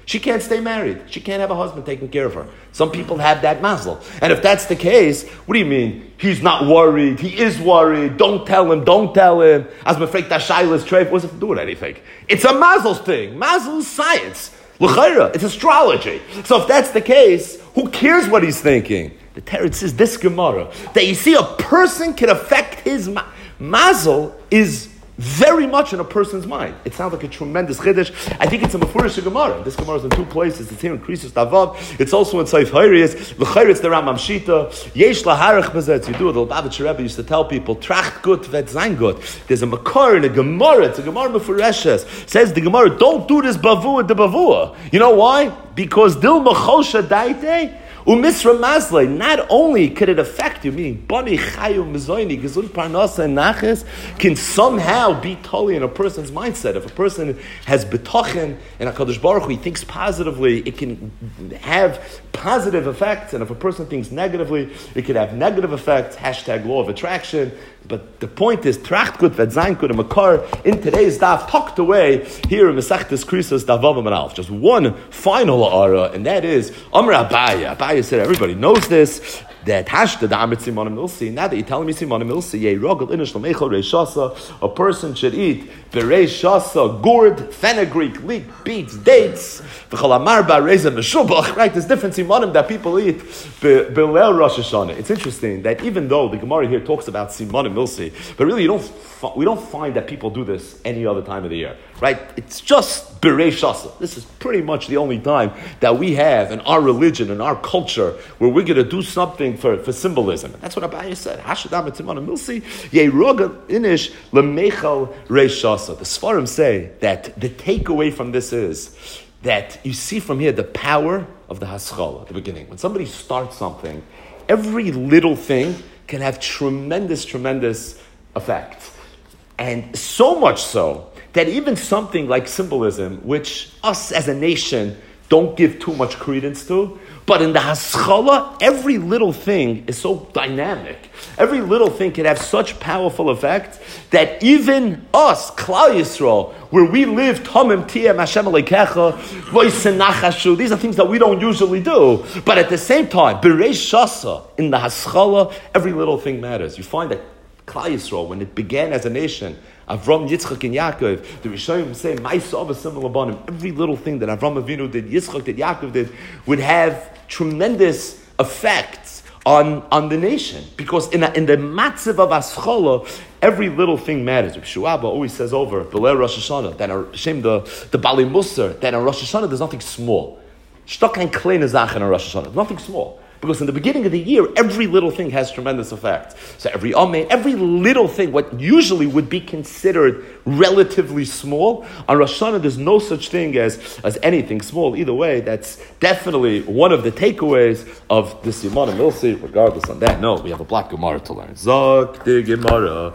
She can't stay married. She can't have a husband taking care of her. Some people have that mazel. And if that's the case, what do you mean? He's not worried. He is worried. Don't tell him. Don't tell him. As mefreik that shayla's treif, what does it have to do with anything? It's a mazel's thing. Mazel is science. L'chayra, it's astrology. So if that's the case, who cares what he's thinking? The Teretz says this Gemara, that you see a person can affect his ma- mazel is very much in a person's mind. It sounds like a tremendous chiddush. I think it's a mefurish Gemara. This Gemara is in two places. It's here in Krisus Davav. It's also in Seif Hayrius. L'chayr, it's the Rambam Shita. Yesh laharach bezet. You do it. The Lubavitcher Rebbe used to tell people, tracht gut vet sein gut. There's a makar in a Gemara. It's a Gemara mefureshes. Says the Gemara, don't do this bavua de bavua. You know why? Because dil machosha daite. Umisra Masle, not only could it affect you, meaning Bani Chayu Mizoini, Gesund Parnasa and Naches, can somehow be totally in a person's mindset. If a person has betochen and HaKadosh Baruch Hu, he thinks positively, it can have positive effects, and if a person thinks negatively, it could have negative effects, hashtag law of attraction. But the point is, tracht gut vet sein gut, a makar in today's daf tucked away here in Masechtas Krisos Davav Amalf. Just one final ara, and that is Amr Abaya. Abaya said everybody knows this. That hashta da amit simanim milsi. Now that you're telling me simanim milsi, yei rogel inish l'meichel reishasa. A person should eat bereishasa, gourd, fenugreek, leek, beets, dates. V'chalamar ba reza meshubach. Right, there's different simanim that people eat be'leil Rosh Hashanah. It's interesting that even though the Gemara here talks about simanim milsi, but really you don't we don't find that people do this any other time of the year. Right? It's just bereishasa. This is pretty much the only time that we have in our religion and our culture where we're going to do something for, for symbolism. And that's what Abaya said. Hashadam etimana milsi yeroga inish lemechal reishasa. The Sfarim say that the takeaway from this is that you see from here the power of the haschala at the beginning. When somebody starts something, every little thing can have tremendous, tremendous effect. And so much so that even something like symbolism, which us as a nation don't give too much credence to, but in the haschala, every little thing is so dynamic. Every little thing can have such powerful effect that even us, Klal Yisrael, where we live, Tomim Tiyem Hashem Aleikecha, Voisenachashu, these are things that we don't usually do. But at the same time, Bereish Shasa, in the haschala, every little thing matters. You find that Klal Yisrael, when it began as a nation, Avram, Yitzchak, and Yaakov, the Rishonim say, Ma'aseh similar banim. Every little thing that Avram Avinu did, Yitzchak did, Yaakov did, would have tremendous effects on, on the nation. Because in, a, in the matziv of Aschala, every little thing matters. Shuaba always says over, B'leil Rosh Hashanah, that a, Shem, the, the Bali Musar, that in Rosh Hashanah there's nothing small. Shtok ein kleine Sache in Rosh Hashanah, nothing small. Because in the beginning of the year, every little thing has tremendous effect. So every amen, every little thing, what usually would be considered relatively small, on Rosh Hashanah there's no such thing as, as anything small. Either way, that's definitely one of the takeaways of the Siman and Milsi. Regardless on that note, we have a black Gemara to learn. Zok the Gemara,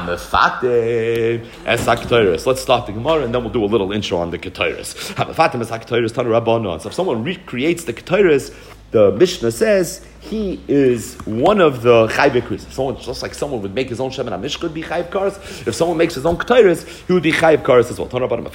Hamefate Esak Torahs. Let's start the Gemara and then we'll do a little intro on the Ketores. Hamefate Esak Torahs, Tanu Rabbanon. So if someone recreates the Ketores, the Mishnah says he is one of the chayv kris. Someone just like someone would make his own shemen hamishcha would be chayv kares. If someone makes his own ketores, he would be chayv kares as well.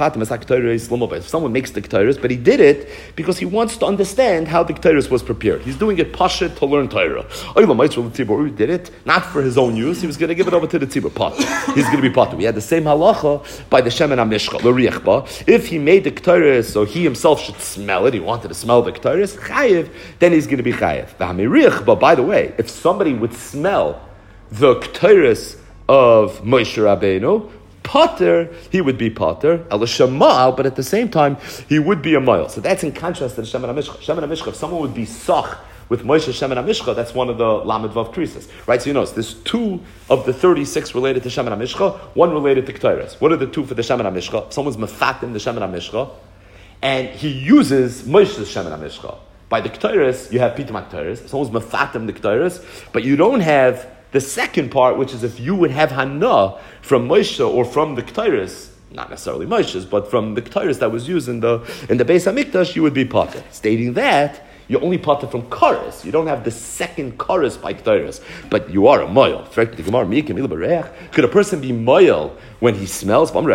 If someone makes the ketores, but he did it because he wants to understand how the ketores was prepared. He's doing it pashut to learn Torah. He did it not for his own use. He was going to give it over to the tzibur pot. He's going to be pot. We had the same halacha by the shemen hamishcha l'riachba. If he made the ketores so he himself should smell it, he wanted to smell the ketores chayiv, then he's going to be chayiv. But by the way, if somebody would smell the ketores of Moshe Rabbeinu, Potter, he would be Potter, El Shemal, but at the same time, he would be a Moil. So that's in contrast to the Shemen HaMishcha. Shemen HaMishcha, if someone would be Sach with Moshe Shemen HaMishcha, that's one of the Lamed Vav Krisis. Right? So you notice, there's two of the thirty-six related to Shemen HaMishcha, one related to ketores. What are the two for the Shemen HaMishcha? If someone's Mefatim the Shemen HaMishcha, and he uses Moshe's Shemen HaMishcha. By the ketores, you have pitum ketores. Someone's mefatim the ketores, but you don't have the second part, which is if you would have hana from Moshe or from the ketores, not necessarily Moshe's, but from the ketores that was used in the in the Beis Hamikdash, you would be potter. Stating that, you only part from kares. You don't have the second kares by k'tayres, but you are a moil. Could a person be moil when he smells? There's never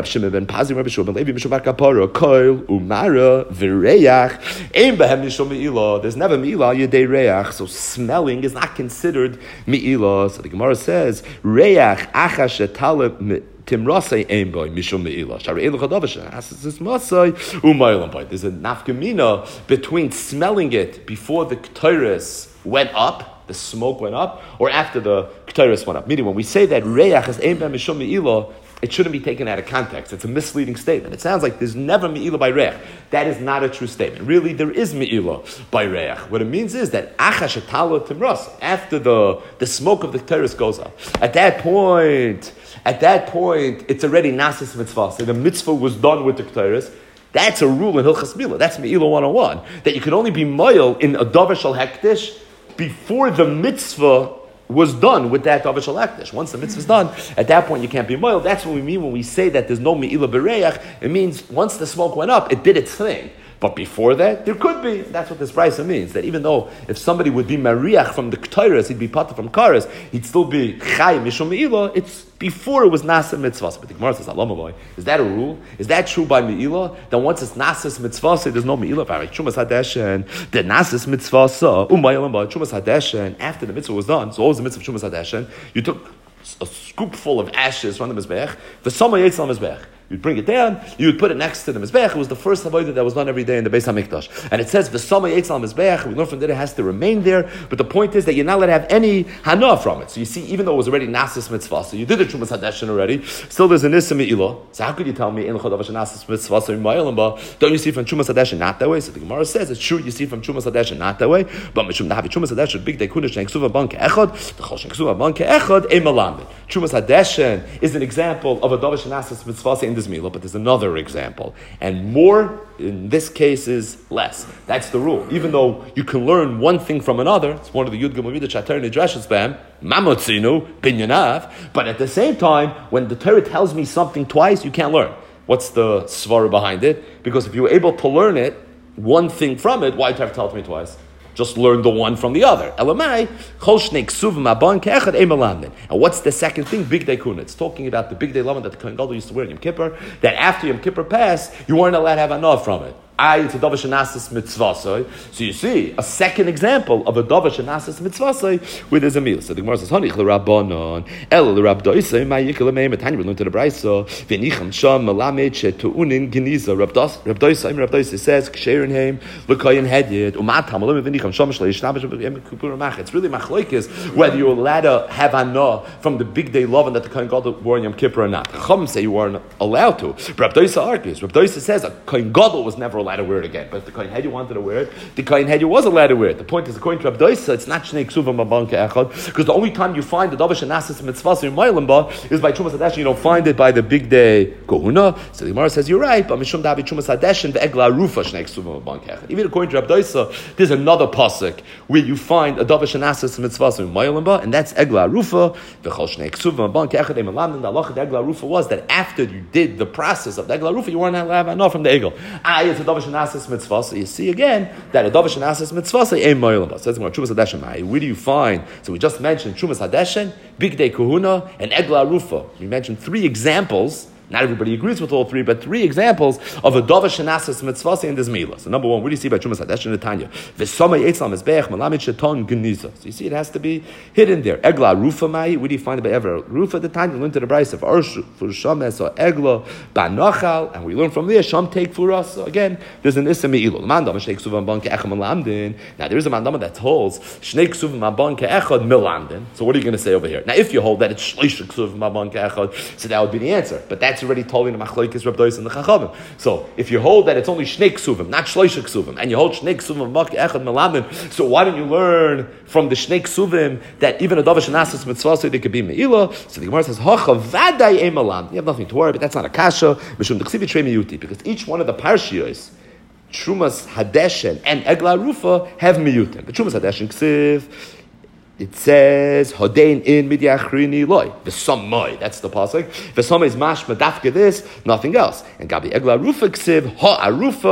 mi'ilah yedei reach, so smelling is not considered mi'ilah. So the Gemara says, reach acha shetaleh Timrasei aim boy mishum meila. Shari elu chadavasha. Asas masay umaylam boy. There's a nafkamina between smelling it before the k'tayres went up, the smoke went up, or after the k'tayres went up. Meaning, when we say that reach is aim boy mishum meila, it shouldn't be taken out of context. It's a misleading statement. It sounds like there's never me'ilah by reach. That is not a true statement. Really, there is me'ilah by reach. What it means is that acha shetalo timras, after the, the smoke of the k'tayres goes up. At that point, at that point, it's already nasis mitzvah. So the mitzvah was done with the k'tayres. That's a rule in Hilchas Milah. That's me'ilah one oh one. That you can only be moil in a davar shel hektish before the mitzvah was done with that davar shel hektish. Once the mitzvah is done, at that point you can't be moil. That's what we mean when we say that there's no me'ilah b'reach. It means once the smoke went up, it did its thing. But before that, there could be. That's what this brisa means. That even though if somebody would be mariach from the k'tayres, he'd be pater from kares, he'd still be chay mishum me'ilah. It's before it was nasa mitzvah. But the Gemara says, "Alama boy, is that a rule? Is that true by me'ilah? Then once it's nasa mitzvah, there's no me'ilah. Chumas hadeshen, the nasa mitzvah sa umaylam boy chumas hadeshen. After the mitzvah was done, so what was the mitzvah of chumas hadeshen? You took a scoopful of ashes from the mizbech. The summer yates on the mizbech. You'd bring it down, you would put it next to the Mizbech. It was the first avodah that was done every day in the Beis HaMikdash. And it says, V'sama yetz al Mizbech. We learn from there it has to remain there. But the point is that you're not allowed to have any hana from it. So you see, even though it was already Nasis Mitzvah, so you did the Chumas Hadeshen already, still there's an Issa Me'ilah. So how could you tell me, in L'chodavash Nasis Mitzvah, so in Ma'ilamba, don't you see from Chumas Hadeshen not that way? So the Gemara says, it's true you see from Chumas Hadeshen not that way, but Mishum Nahavi Chumas Hadeshen, Big Day Kunesh, Shenksuva Ban Ke'echad, the Chol Shenksuva Ban Ke'echad, Ein Malamid. Chumas Hadeshen is an example of a Davash Nasis Mitzvah in this Milah, but there's another Another example, and more in this case is less. That's the rule. Even though you can learn one thing from another, it's one of the Yud Gimel Midah Chater Nidreshes Bam Mamotzinu Binyanav. But at the same time, when the Torah tells me something twice, you can't learn. What's the svara behind it? Because if you were able to learn it, one thing from it, why Torah tell me twice? Just learn the one from the other. Elamai, chol shnei ksuvim abon ke'echad ein malamdin. And what's the second thing? Big Day Kuna. It's talking about the Big Day Laman that the Kohen Gadol used to wear in Yom Kippur, that after Yom Kippur passed, you weren't allowed to have anah from it. I, it's a davar shenasis mitzvah. So you see, a second example of a davar shenasis mitzvah where there's a meal. So the Gemara says, Hanich l'rabbanon, el l'rabdoisei, ma yikol meim, et Tanya, we learned to the brayso, v'nicham sham malamed she'tu'unin geniza, rabdoisei, rabdoisei says, ksherin heim, l'koyin hedyet, u'matam, alim v'nicham sham shlei, shnabish, v'yem kupur mach. It's really machlokes whether you're allowed to have anah from the Big Day Lavan that the Kohen Gadol wore in Yom Kippur or not. Chacham say you weren't allowed to. Rabdoisei argues. Rabdoisei says a Kohen Gadol was never allowed to wear it again. But if the Kohen Hedyu wanted to wear it, the Kohen Hedyu was allowed to wear it. The point is, according to Rabbi Doisa, it's not Shnei Ksuvim Aban Ke'echad, because the only time you find the Davar Shenasis Mitzvah in Mailim Ba is by Chumas Hadeshen. You don't find it by the Big Day Kohuna. So the Gemara says, you're right, but Mishum Davi Chumas Hadeshen ve'egla rufa Shnei Ksuvim Aban Ke'echad. Even according to Rabbi Doisa, there's another pasuk where you find a Davar Shenasis Mitzvah in Mailim Ba, and that's egla rufa ve'chol Shnei Ksuvim Aban Ke'echad. And the halacha of egla rufa was that after you did the process of the egla rufa, you weren't allowed to have enough from the egel. Ah, it's a Davar Shenasis Mitzvah. So you see again that a davar shenasis mitzvah say ein moilam. Says Chumas Hadeshen. Where do you find? So we just mentioned Chumas Hadeshen, Big Day Kahuna, and Egla Rufa. We mentioned three examples. Not everybody agrees with all three, but three examples of a davar shenasis mitzvah in this milah. So number one, what do you see by Chumas Hadeshen and Tanya? V'sama yetzal mizbeach malamid sheton geniza. So you see, it has to be hidden there. Egla rufa mai. Where do you find it by ever rufa? The Tanya learned to the brayso of arshu for shames or egla banachal, and we learn from there sham take for us. So again, there's an issa me'ilu. Mandam shnei ksuvim ban ke'echad milamdin. Now there is a mandam that holds shnei ksuvim ban ke'echad milamdin. So what are you going to say over here? Now if you hold that it's shleish ksuvim ban ke'echad, so that would be the answer. But that's already told in the machlokes Rabbi Doisa and the Chachamim. So if you hold that it's only shnei ksuvim, not shloisha ksuvim, and you hold shnei ksuvim mak echad melamin, so why don't you learn from the shnei ksuvim that even a davar shenasis mitzvah so they could be meila? So the Gemara says hacha vaday ein malam. You have nothing to worry, but that's not a kasha. Mishum d'chsiv trei miyuti, because each one of the parshiyos, Trumas Hadeshen and Egla Rufa, have miyutim. The Trumas Hadeshen ksiv, it says Hodein in midyachrini loy v'sam moy. That's the pasuk. V'sam is mashma dafke this, nothing else. And Gabi Egla Rufa ksiv ha arufa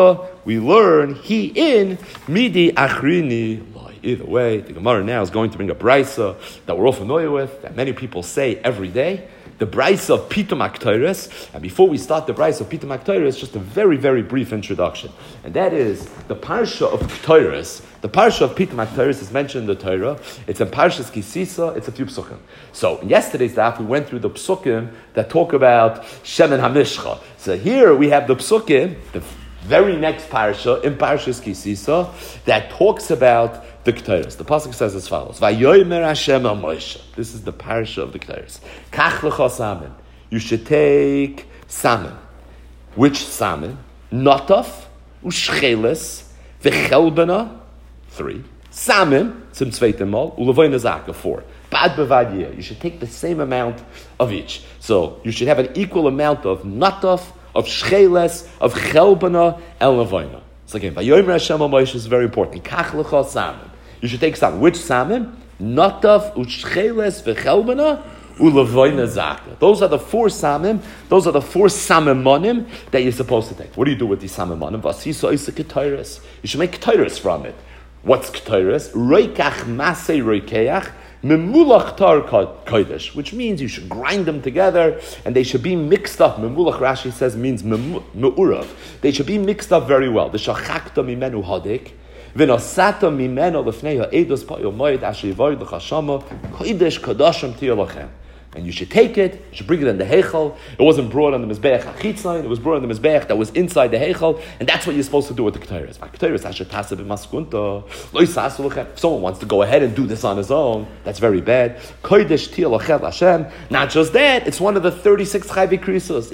we learn he in midi achrini. Either way, the Gemara now is going to bring a brisa that we're all familiar with, that many people say every day. The brisa of Pitum Aktoris. And before we start the brisa of Pitum Aktoris, just a very, very brief introduction. And that is the parsha of Ktoris. The parsha of Pitum Aktoris is mentioned in the Torah. It's in Parshas Kisisa. It's a few psukim. So in yesterday's daf, we went through the psukim that talk about Shemen HaMishcha. So here we have the psukim, the very next parsha in Parshas Kisisa, that talks about the Ketores. The pasuk says as follows: Vayomer Hashem al Moshe. This is the parsha of the Ketores. Kach lecha samen. You should take salmon. Which salmon? Notaf u'shcheles v'chelbena. Three. Salmon. Sim tzveitim mal u'levoyna zaka. Four. Bad bevadiyah. You should take the same amount of each. So you should have an equal amount of notaf, of shcheles, of chelbena, and levoyna. So again, Vayomer Hashem al Moshe is very important. Kach lecha salmon. You should take salmon. Which salmon? Notaf, u'shcheles, v'chelbena, u'levoyna zaka. Those are the four salmon. Those are the four salmonim that you're supposed to take. What do you do with these salmonim? Vasisa is a ketores. You should make ketores from it. What's ketores? Roikach masei roikeach. Memulach tar kodesh, which means you should grind them together and they should be mixed up. Memulach, Rashi says, means me'urav. They should be mixed up very well. The shachakta mimenu hadik, v'nosata mimenu lefnei ha'edos pa'il moed asher yivoid l'chashama kodesh kodashim tiyolachem. And you should take it, you should bring it in the Heichal. It wasn't brought on the Mizbeach HaChitzlain, it was brought on the Mizbeach that was inside the Heichal, and that's what you're supposed to do with the Ketores. If someone wants to go ahead and do this on his own, that's very bad. Not just that, it's one of the thirty-six Chayvei Krisos.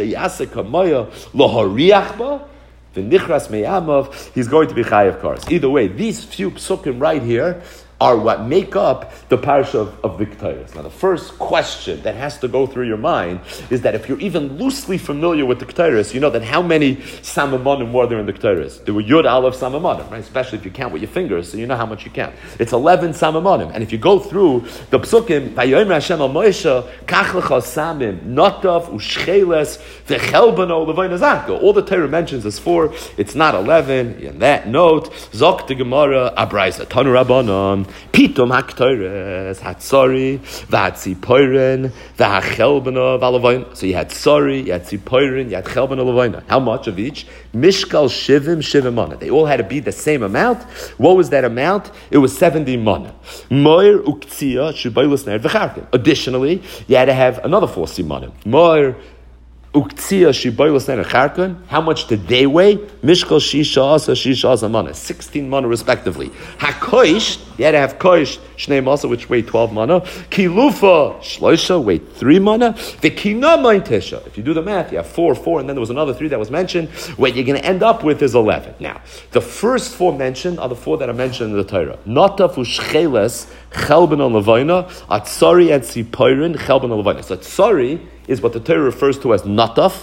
He's going to be Chayav Kars. Either way, these few psukim right here are what make up the parsha of, of Ketores. Now, the first question that has to go through your mind is that if you're even loosely familiar with the Ketores, you know that how many samamonim were there in the Ketores? There were Yud Aleph samamonim, right? Especially if you count with your fingers, so you know how much you count. It's eleven samamonim. And if you go through the psukim, Vayomer Hashem al Moshe, Kach lecha samim, Notav, Ushcheles, V'chelbeno, Levoyna zaka. All the Torah mentions is four. It's not eleven. In that note, Zok the Gemara, Abraisa, Tanu Rabbanon, Pitum Haktores, Hatsori, Vahatzipoirin, Vahachelbena, Valavoin. So you had Sori, you had Tzipoirin, you had Chelbena, Lavoina. How much of each? Mishkal Shivim, Shivim Mana. They all had to be the same amount. What was that amount? It was seventy Mana. Moir Uktzia, Shubaylis Ner, V'charkin. Additionally, you had to have another four Simanim. Moir Uktzia shiboilos ner charkon. How much did they weigh? Mishkal shisha asa shisha asa mana, sixteen mana respectively. Hakoish, you had to have koish shnei masa, which weighed twelve mana. Kilufa shloisha weighed three mana. V'kina ma'intesha. If you do the math, you have four, four, and then there was another three that was mentioned. What you're going to end up with is eleven. Now, the first four mentioned are the four that are mentioned in the Torah. Notaf u'shcheles chelben al levaina, atzari and tzipoirin chelben al levaina. So atzari is what the Torah refers to as nataf.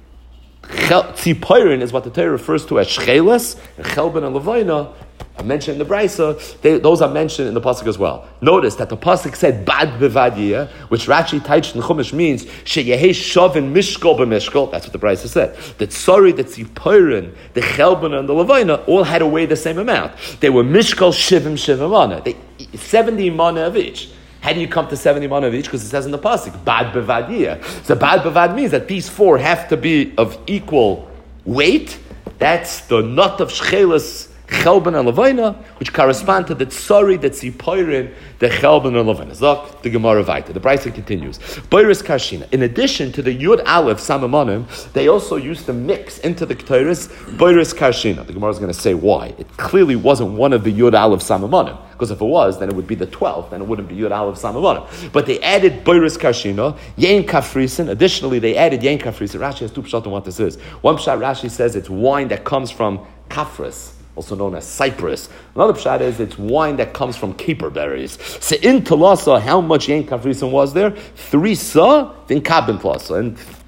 Tzipoirin is what the Torah refers to as shcheles, and chelben and levaina, I mentioned in the Brisa, they, those are mentioned in the pasuk as well. Notice that the pasuk said bad bevadiyah, which Rashi Taich in Chumash means sheyehei shavin mishkol b'mishkol. That's what the Brisa said. The tzari, the tzipoirin, the chelben and the levaina all had to weigh the same amount. They were mishkol shivim shivim mana. They seventy mana of each. How do you come to seventy mana of each? Because it says in the pasuk, bad bevadiyah. So bad bevad means that these four have to be of equal weight. That's the nut of shcheles, chelben and levaina, which correspond to the tzari, the tzipoirin, the chelben and levaina. Zok, the Gemara Vaita. The Brisa continues. Boiris karshina. In addition to the yud aleph samamonim, they also used to mix into the Ketores boiris karshina. The Gemara is going to say why. It clearly wasn't one of the yud aleph samamonim. Because if it was, then it would be the twelfth, then it wouldn't be Yud Aleph Samamonim. But they added Boiris Karshina, Yain Kafrisin. Additionally, they added Yain Kafrisin. Rashi has two pshat on what this is. One pshat, Rashi says it's wine that comes from Kafris, also known as Cyprus. Another pshat is it's wine that comes from caper berries. So in Talasa, how much Yain Kafrisin was there? Three sa, then Kabin Talasa. And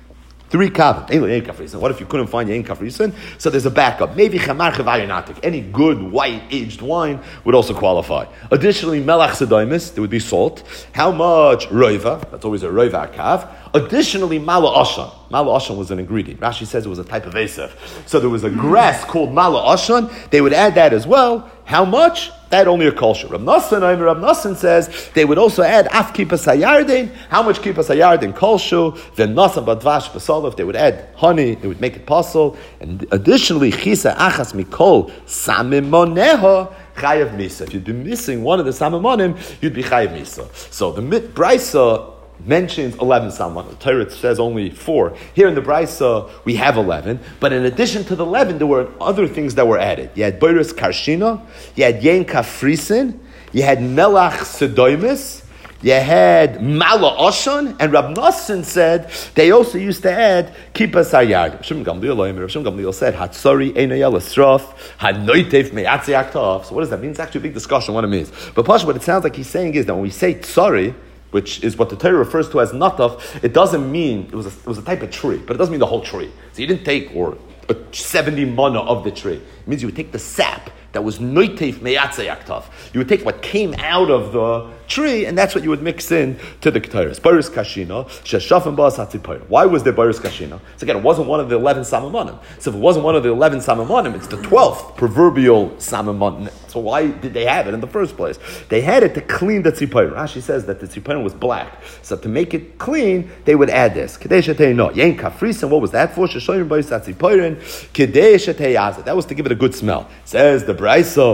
Three kavim. Ein kafrisen. What if you couldn't find ein kafrisen? So there's a backup. Maybe chamar chavayonatik. Any good white aged wine would also qualify. Additionally, melach sedaimis. There would be salt. How much roiva? That's always a roiva kav. Additionally, mala ashan. Mala ashan was an ingredient. Rashi says it was a type of asef. So there was a grass called mala ashan. They would add that as well. How much? That only a kolsha. Rav Nassan, Rav Nassan says they would also add af kipas hayardin. How much kipas hayardin kolshu? Then Nassan badvash basol. If they would add honey, it would make it possible. And additionally, chisa achas mikol samimoneha chayav misa. If you'd be missing one of the samimonim, you'd be chayav misa. So the mit brisa mentions eleven samimonim. The Torah says only four. Here in the brisa we have eleven, but in addition to the eleven, there were other things that were added. You had boiris karshina, you had yen kafrisin, you had melach sedoimis, you had mala oshan, and Rab Nassan said they also used to add kipas hayard. Shimon Gamliel Shimon Gamliel said hatzari einayel esraf hanoitev me'atzi aktav. So what does that mean? It's actually a big discussion what it means. But Pasha, what it sounds like he's saying is that when we say tsari, which is what the Torah refers to as nataf, it doesn't mean, it was, a, it was a type of tree, but it doesn't mean the whole tree. So you didn't take, or a seventy mana of the tree. It means you would take the sap that was noiteif meyatzei aktav. You would take what came out of the tree, and that's what you would mix in to the ketores. Baris kashina, sheshafim ba'as hatzipayim. Why was there baris kashina? So again, it wasn't one of the eleven samamonim. So if it wasn't one of the eleven samamonim, it's the twelfth proverbial samamonim. So why did they have it in the first place? They had it to clean the tzipayim. Rashi says that the tzipayim was black. So to make it clean, they would add this. Kedei shetei no. Yen kafris, and what was that for? Sheshoyim ba'as hatzipayim. Kedei shetei yazet. That was to give it a good smell. Says the Braisa,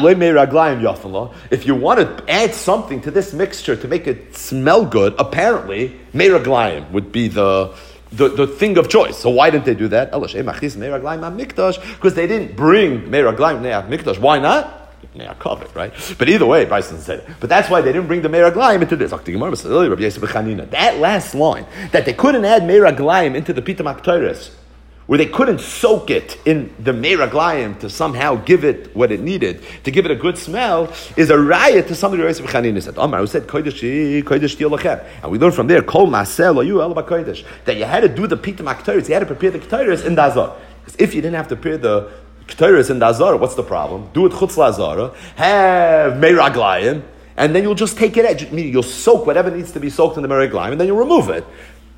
if you want to add something to this mixture to make it smell good, apparently meiraglayim would be the, the the thing of choice. So why didn't they do that? Because they didn't bring meiraglayim ne'at mikdash. Why not? They are covered, right? But either way, Bryson said it. But that's why they didn't bring the meiraglayim into this. That last line, that they couldn't add meiraglayim into the Pitam HaKtoros, where they couldn't soak it in the meiraglayim to somehow give it what it needed, to give it a good smell, is a raya to somebody who said, Omar, who said, Kodesh, Kodesh Lachem. And we learn from there, Kol Masel, you El Kodesh, that you had to do the Pitam HaKtoros, you had to prepare the Ketores in the Azar. Because if you didn't have to prepare the Ketores in the Azar, what's the problem? Do it Chutz LaZara, have meiraglayim, and then you'll just take it out. You'll soak whatever needs to be soaked in the meiraglayim, and then you'll remove it.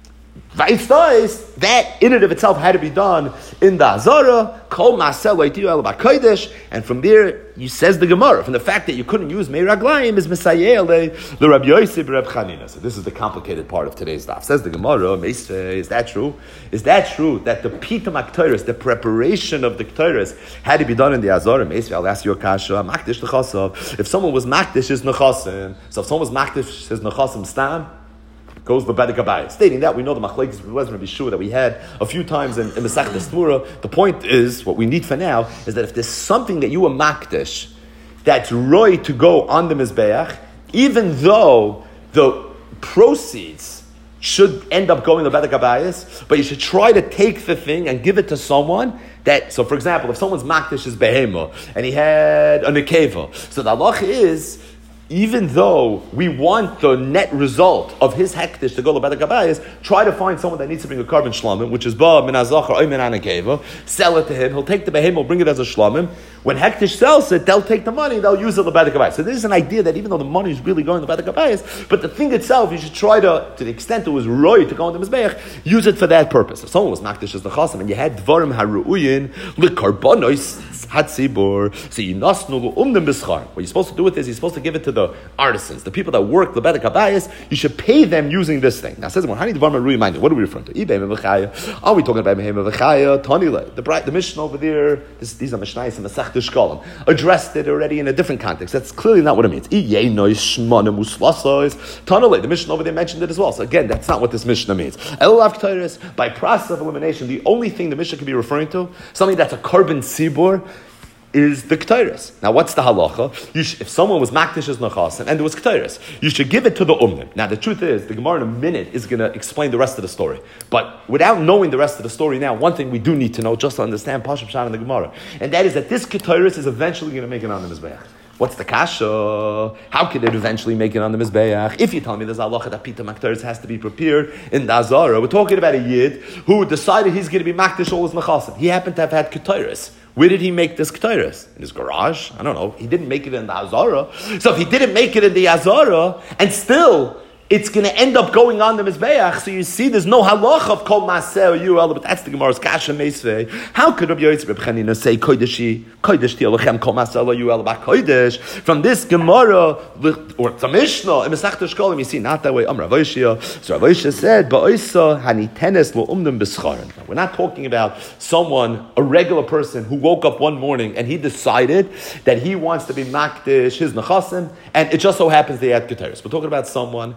That in and of itself had to be done in the Azara, Kol Masel Loitiyu Ela B'Kodesh, and from there, you says the Gemara, from the fact that you couldn't use meiraglayim is Mesayeh the Rabbi Yosef Reb Chanina. So this is the complicated part of today's daf. Says the Gemara, is that true? Is that true that the Pitam HaKtoros, the preparation of the Ketores, had to be done in the Azara? I'll ask you a kasha. Makdish Nechasav. If someone was Makdish, is Nechasim. So if someone was Makdish, is Nechasim Stam, goes the Bedek Abayis. Stating that, we know the Machlekes wasn't to be sure that we had a few times in, in Masechet Stvura. The point is, what we need for now, is that if there's something that you were Makdish, that's roy to go on the Mizbeach, even though the proceeds should end up going to Bedek Abayis, but you should try to take the thing and give it to someone that, so for example, if someone's Makdish is Behema, and he had a Nekeva, so the halach is, even though we want the net result of his hektish to go to Bedek Abayis, try to find someone that needs to bring a carbon shlamim, which is ba min azachar oy min anakeva, sell it to him, he'll take the behem, he'll bring it as a shlamim. When hektish sells it, they'll take the money, they'll use it to Bedek Abayis. So this is an idea that even though the money is really going to Bedek Abayis, but the thing itself, you should try to, to the extent it was roy to go into Mizbeach, use it for that purpose. If someone was makdish as the chasim, and you had dvarim haruuyin, likarbonos, hatzibur, so you nasnu um dem b'schar. What you're supposed to do with this, you're supposed to give it to the artisans, the people that work the Bedek Abayis. You should pay them using this thing. Now, it says, well, how do you remind you? What are we referring to? Are we talking about Mehema V'chaya? Tanile. The the Mishnah over there, this, these are Mishnayos and Masechta Shkolim, addressed it already in a different context. That's clearly not what it means. Tanile. The Mishnah over there mentioned it as well. So again, that's not what this Mishnah means. By process of elimination, the only thing the Mishnah can be referring to, something that's a carbon sibur, is the Ketores. Now, what's the halacha? You should, if someone was makdish as nechasim and there was Ketores, you should give it to the umnim. Now, the truth is, the Gemara in a minute is going to explain the rest of the story. But without knowing the rest of the story now, one thing we do need to know just to understand Pashup Shan in the Gemara, and that is that this Ketores is eventually going to make it on the Mizbeach. What's the kasha? How could it eventually make it on the Mizbeach? If you tell me there's halacha that pita maktaris has to be prepared in the Azara, we're talking about a yid who decided he's going to be makdish all his nechasim. He happened to have had ketairis. Where did he make this ketairis? In his garage? I don't know. He didn't make it in the Azara. So if he didn't make it in the Azara, and still it's going to end up going on the Mizbeach. So you see, there's no halach of kol maaseh or yuel, but that's the Gemara's kasha meisvei. How could Rabbi Yotzei Reb Chanina say kodeshi, kodesh tialochem kol maaseh lo yuel ba kodesh? From this Gemara, or it's a Mishnah, in Masechta Shkolim, you see, not that way. Am Rav Oshia. So Rav Oshia said, ba'oisa hanitenes lo umdem b'scharon. We're not talking about someone, a regular person, who woke up one morning and he decided that he wants to be makdish his nechasim, and it just so happens they had ketairis. We're talking about someone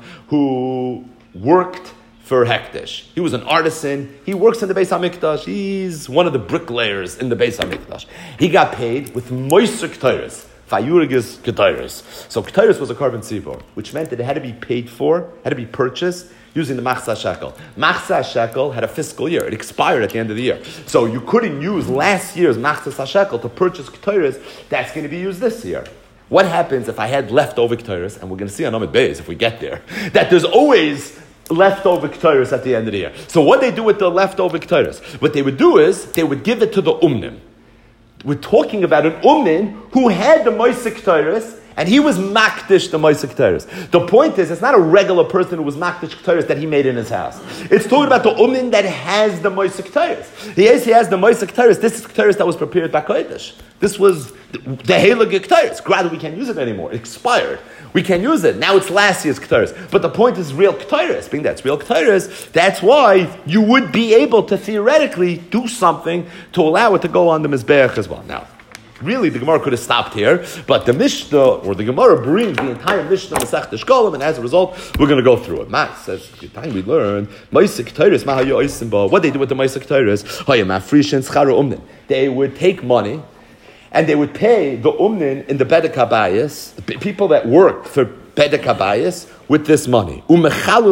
who worked for Hekdesh. He was an artisan. He works in the Beis HaMikdash. He's one of the bricklayers in the Beis HaMikdash. He got paid with moiser ketairis, fayurigis ketairis. So ketairis was a carbon tzibor, which meant that it had to be paid for, had to be purchased using the machzah shekel. Machzah shekel had a fiscal year. It expired at the end of the year. So you couldn't use last year's machzah shekel to purchase ketairis that's going to be used this year. What happens if I had leftover ketairis, and we're going to see on Amid Beis if we get there, that there's always leftover ketairis at the end of the year. So what they do with the leftover ketairis? What they would do is, they would give it to the umnim. We're talking about an umnin who had the moisek ketairis, and he was makdish the moisek ketairis. The point is, it's not a regular person who was makdish ketairis that he made in his house. It's talking about the umnin that has the moisek ketairis. He has, he has the moisek ketairis. This is ketairis that was prepared by kodesh. This was the heilige ketairis. Granted, we can't use it anymore. It expired. We can't use it. Now it's last year's ketairis. But the point is real ketairis. Being that's real ketairis, that's why you would be able to theoretically do something to allow it to go on the Mizbeach as well. Now, really, the Gemara could have stopped here, but the Mishnah, or the Gemara brings the entire Mishnah Masechta Shkolim, and as a result, we're going to go through it. Mas says, the time we learn, Moisek Ketairis, Mahayo Oisimba, what they do with the Moisek Ketairis, Hoya Mafrishin, Schara Umnin. They would take money, and they would pay the Umnin in the Bedek HaBayis, the people that worked for Bedek HaBayis, with this money. And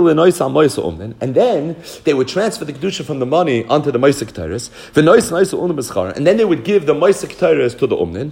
then they would transfer the Kedusha from the money onto the Moisek Ketairis, and then they would give the Moisek Ketairis to the Umnin,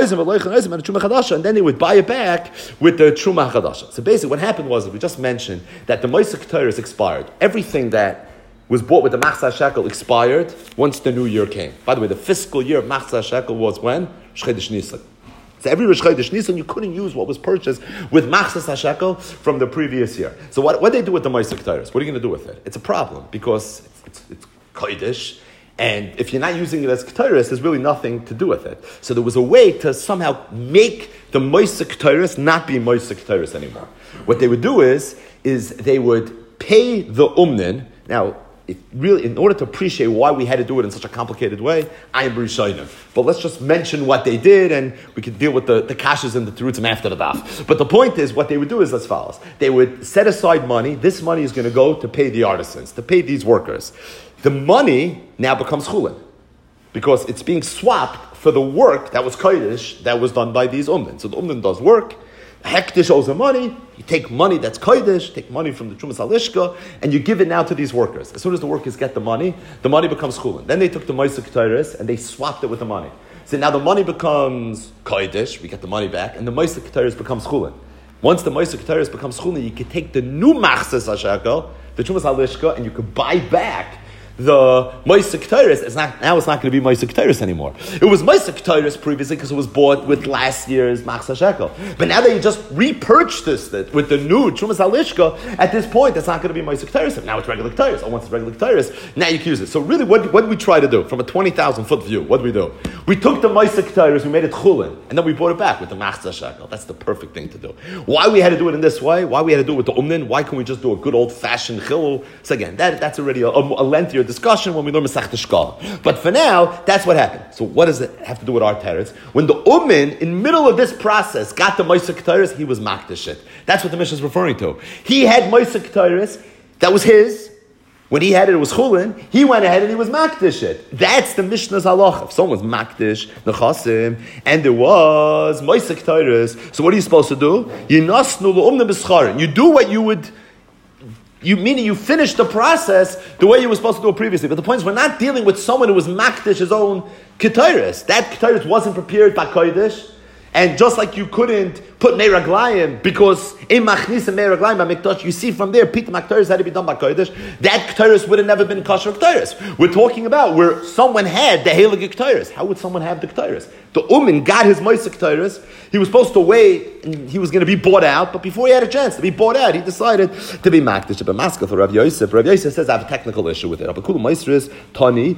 and then they would buy it back with the Truma HaChadasha. So basically what happened was, we just mentioned that the Moisek Ketairis expired. Everything that was bought with the Machzah Shekel expired once the new year came. By the way, the fiscal year of Machzah Shekel was when? Chodesh Nisan. So every Rosh Chodesh Nisan, you couldn't use what was purchased with Machzah HaShekel from the previous year. So what what they do with the Moisek Ketairis? What are you going to do with it? It's a problem, because it's, it's, it's Kodesh, and if you're not using it as Ketairis, there's really nothing to do with it. So there was a way to somehow make the Moisek Ketairis not be Moisek Ketairis anymore. What they would do is, is they would pay the Umnin. Now, It really, in order to appreciate why we had to do it in such a complicated way, I am B'Rishayim. But let's just mention what they did, and we could deal with the, the kashas and the terutzim after the daf. But the point is, what they would do is as follows. They would set aside money. This money is going to go to pay the artisans, to pay these workers. The money now becomes chulin, because it's being swapped for the work that was kodesh, that was done by these umnin. So the umnin does work. Hektish owes the money. You take money that's kodesh, take money from the Trumas Halishka, and you give it now to these workers. As soon as the workers get the money, the money becomes chulin. Then they took the Moisek Ketairis and they swapped it with the money. So now the money becomes kodesh, we get the money back, and the Moisek Ketairis becomes chulin. Once the Moisek Ketairis becomes chulin, you can take the new Machzas HaShekel, the Trumas Halishka, and you can buy back the Moisek Ketairis. It's not, now it's not going to be Moisek Ketairis anymore. It was Moisek Ketairis previously because it was bought with last year's Machzah Shekel. But now that you just repurchased it with the new Trumas Halishka, at this point, it's not going to be Moisek Ketairis. Now it's regular Ketairis. Oh, once it's regular Ketairis, now you can use it. So really, what, what did we try to do? From a twenty thousand foot view, what did we do? We took the Moisek Ketairis, we made it chulin, and then we brought it back with the Machzah Shekel. That's the perfect thing to do. Why we had to do it in this way? Why we had to do it with the Umnin? Why can't we just do a good old-fashioned chilul? So again, that, that's already a, a lengthier discussion when we learn Masechta Shkolim. But for now, that's what happened. So what does it have to do with our teretz? When the Ummin, in the middle of this process, got the Moisek Ketairis, he was makdish it. That's what the Mishnah is referring to. He had Moisek Ketairis, that was his. When he had it, it was chulin. He went ahead and he was makdish it. That's the Mishnah's halacha. If someone was makdish, nechasim, and there was Moisek Ketairis, so what are you supposed to do? Yinasnu l'umna b'scharin. You do what you would... You meaning you finished the process the way you were supposed to do it previously. But the point is, we're not dealing with someone who was makdish his own ketairis. That ketairis wasn't prepared by kodesh. And just like you couldn't put Meiraglayim, because in Machnis and Meiraglayim by Mikdash, you see from there, Pita Maktaris had to be done by Kodesh, that Ktaris would have never been Kosher Ktaris. We're talking about where someone had the Heilige Ktaris. How would someone have the Ktaris? The Umin got his Moisek Ktaris, he was supposed to wait, and he was going to be bought out, but before he had a chance to be bought out, he decided to be Makdash. But Maskell for Rav Yosef, Rav Yosef says, I have a technical issue with it. Tani,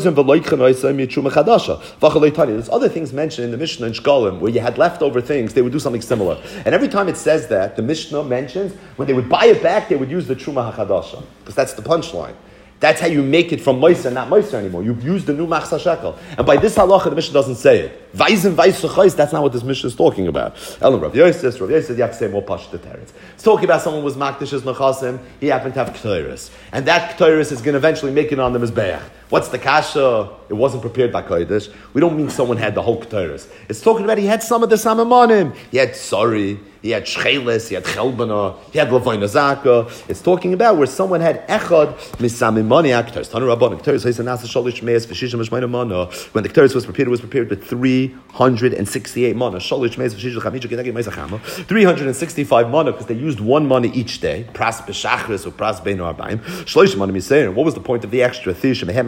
There's other things mentioned in the Mishnah and Shkolim where you had leftover things, they would do something similar. And every time it says that, the Mishnah mentions when they would buy it back, they would use the Truma HaChadasha. Because that's the punchline. That's how you make it from Moiser, not Moiser anymore. You use the new Machsa Shekel. And by this halacha, the Mishnah doesn't say it. Vaizim Vaisachais, that's not what this Mishnah is talking about. Ellen Rav Yosef, Rav Yosef, you have to say more Pash the Teretz. It's talking about someone who was Makdish's Nechasim, he happened to have K'toiris. And that K'toiris is going to eventually make it on the Mizbeach. What's the kasha? It wasn't prepared by Kodesh. We don't mean someone had the whole K'toiris. It's talking about he had some of the Samamonim. He had Sori, he had Shcheles, he had Chelbana, he had Lavoy Nazaka. It's talking about where someone had Echad, Misamimoni Aktoris. Tanu Rabban, K'toiris, Hesa Nasa Sholish Meis, Veshishim Mishmayna Mana. When the K'toiris was prepared, it was prepared with three hundred sixty-eight Mana. Sholish Meis, Veshishim Chamicha, Genegi Meis Achama. three hundred sixty-five Mana, because they used one Mana each day. Pras B'Shachris or Pras Beinu Arbaim. Shlosh Mana Miseir. What was the point of the extra? Because the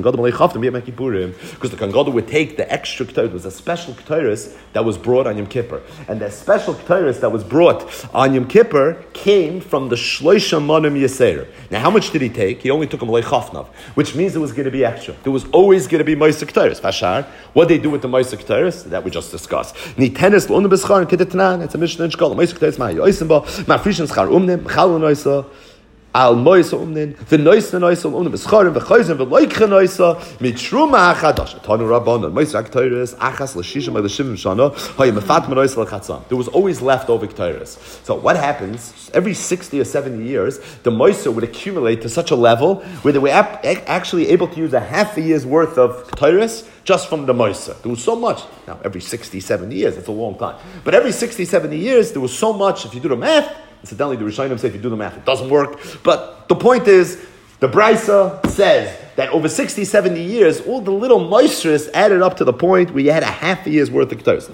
Kohen Gadol would take the extra K'toiris. It was a special K'toiris that was brought on Yom Kippur. And the special K'toiris that was brought on Yom Kippur came from the Shloisha Manim Yeseir. Now, how much did he take? He only took a Malay Chafnav, which means it was going to be extra. There was always going to be Moisek K'toiris. Vashar, what they do with the Moisek K'toiris? That we just discussed. Nitenis L'Unim B'Schar and Kedetnan. It's a Mishnah in Shkol. Moisek K'toiris Ma'i Yoisimba. Ma'frishin Schar Umnim. Chalun Oisa. Al Moisa Umnin, the Noisa Noisa Umnin, Bescharim, Bechoizim, Beloikha Noisa, Mitruma Achadash, Tanu Rabban, Moisa K'toiris, Achas L'Shishim, L'Shivim Shana, Hoy Mefat Noisa L'Chatzam. There was always leftover K'toiris. So what happens, every sixty or seventy years, the Moisa would accumulate to such a level where they were ap- actually able to use a half a year's worth of K'toiris just from the Moisa. There was so much. Now, every sixty, seventy years, it's a long time. But every sixty, seventy years, there was so much, if you do the math. Incidentally, the Rishonim say if you do the math, it doesn't work. But the point is, the Brisa says that over sixty, seventy years, all the little moistures added up to the point where you had a half a year's worth of K'toiris.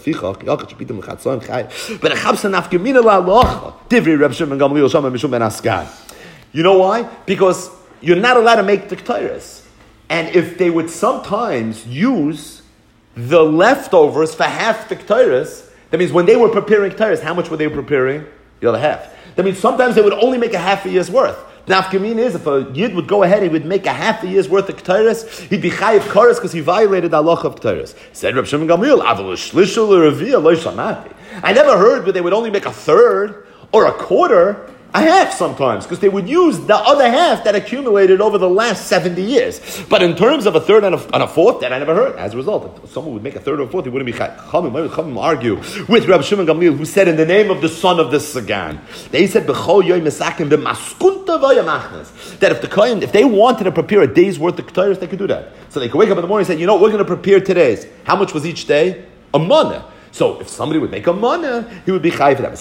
You know why? Because you're not allowed to make the K'toiris. And if they would sometimes use the leftovers for half the K'toiris, that means when they were preparing K'toiris, how much were they preparing? The other half. That means sometimes they would only make a half a year's worth. Nafkamin is, if a Yid would go ahead, he would make a half a year's worth of K'toiris, he'd be chayiv Koros because he violated the halacha of K'toiris. Said Reb Shimon Gamliel, Avol Shlishul Reviah Lo Shamati. I never heard where they would only make a third or a quarter. A half sometimes, because they would use the other half that accumulated over the last seventy years. But in terms of a third and a, and a fourth, that I never heard. As a result, if someone would make a third or a fourth, he wouldn't be chai. Chachamim, Chachamim argue with Rabbi Shimon Gamliel, who said in the name of the son of the Sagan, they said B'chol yoy mesakim b'maskunta v'yamachnas, that if the Kohen, if they wanted to prepare a day's worth of K'toiris, they could do that. So they could wake up in the morning and say, you know, we're going to prepare today's. How much was each day? A month. So if somebody would make a mana, he would be chayiv for that.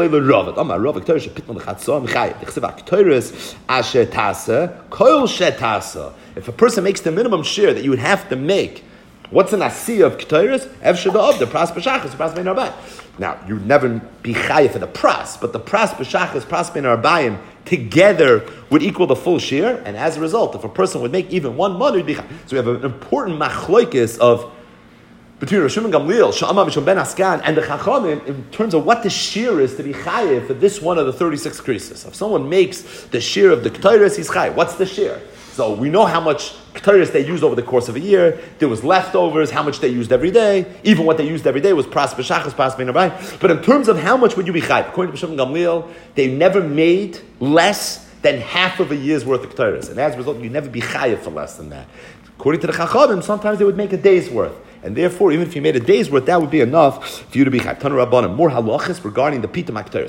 If a person makes the minimum share that you would have to make, what's an asiyah of K'toiris? Evshada the pras b'shachas, the pras bein arbayim. Now, you'd never be chayiv for the pras, but the pras b'shachas, pras bein arbayim, together would equal the full share, and as a result, if a person would make even one mana, he'd be chayiv. So we have an important machloikis of between Rosh Shimon Gamliel, Sha'amah Mishon Ben Askan, and the Chachamim, in terms of what the shear is to be chayiv for this one of the thirty-six krisis. If someone makes the shear of the K'toiris, he's chayiv. What's the shear? So we know how much K'toiris they used over the course of a year. There was leftovers, how much they used every day. Even what they used every day was pras b'shachas, pras bein arbayim. But in terms of how much would you be chayiv? According to Shimon Gamliel, they never made less than half of a year's worth of K'toiris. And as a result, you never be chayiv for less than that. According to the Chachamim, sometimes they would make a day's worth. And therefore, even if you made a day's worth, that would be enough for you to be chayiv. Tanu Rabbanan, more halachas regarding the pita makteris.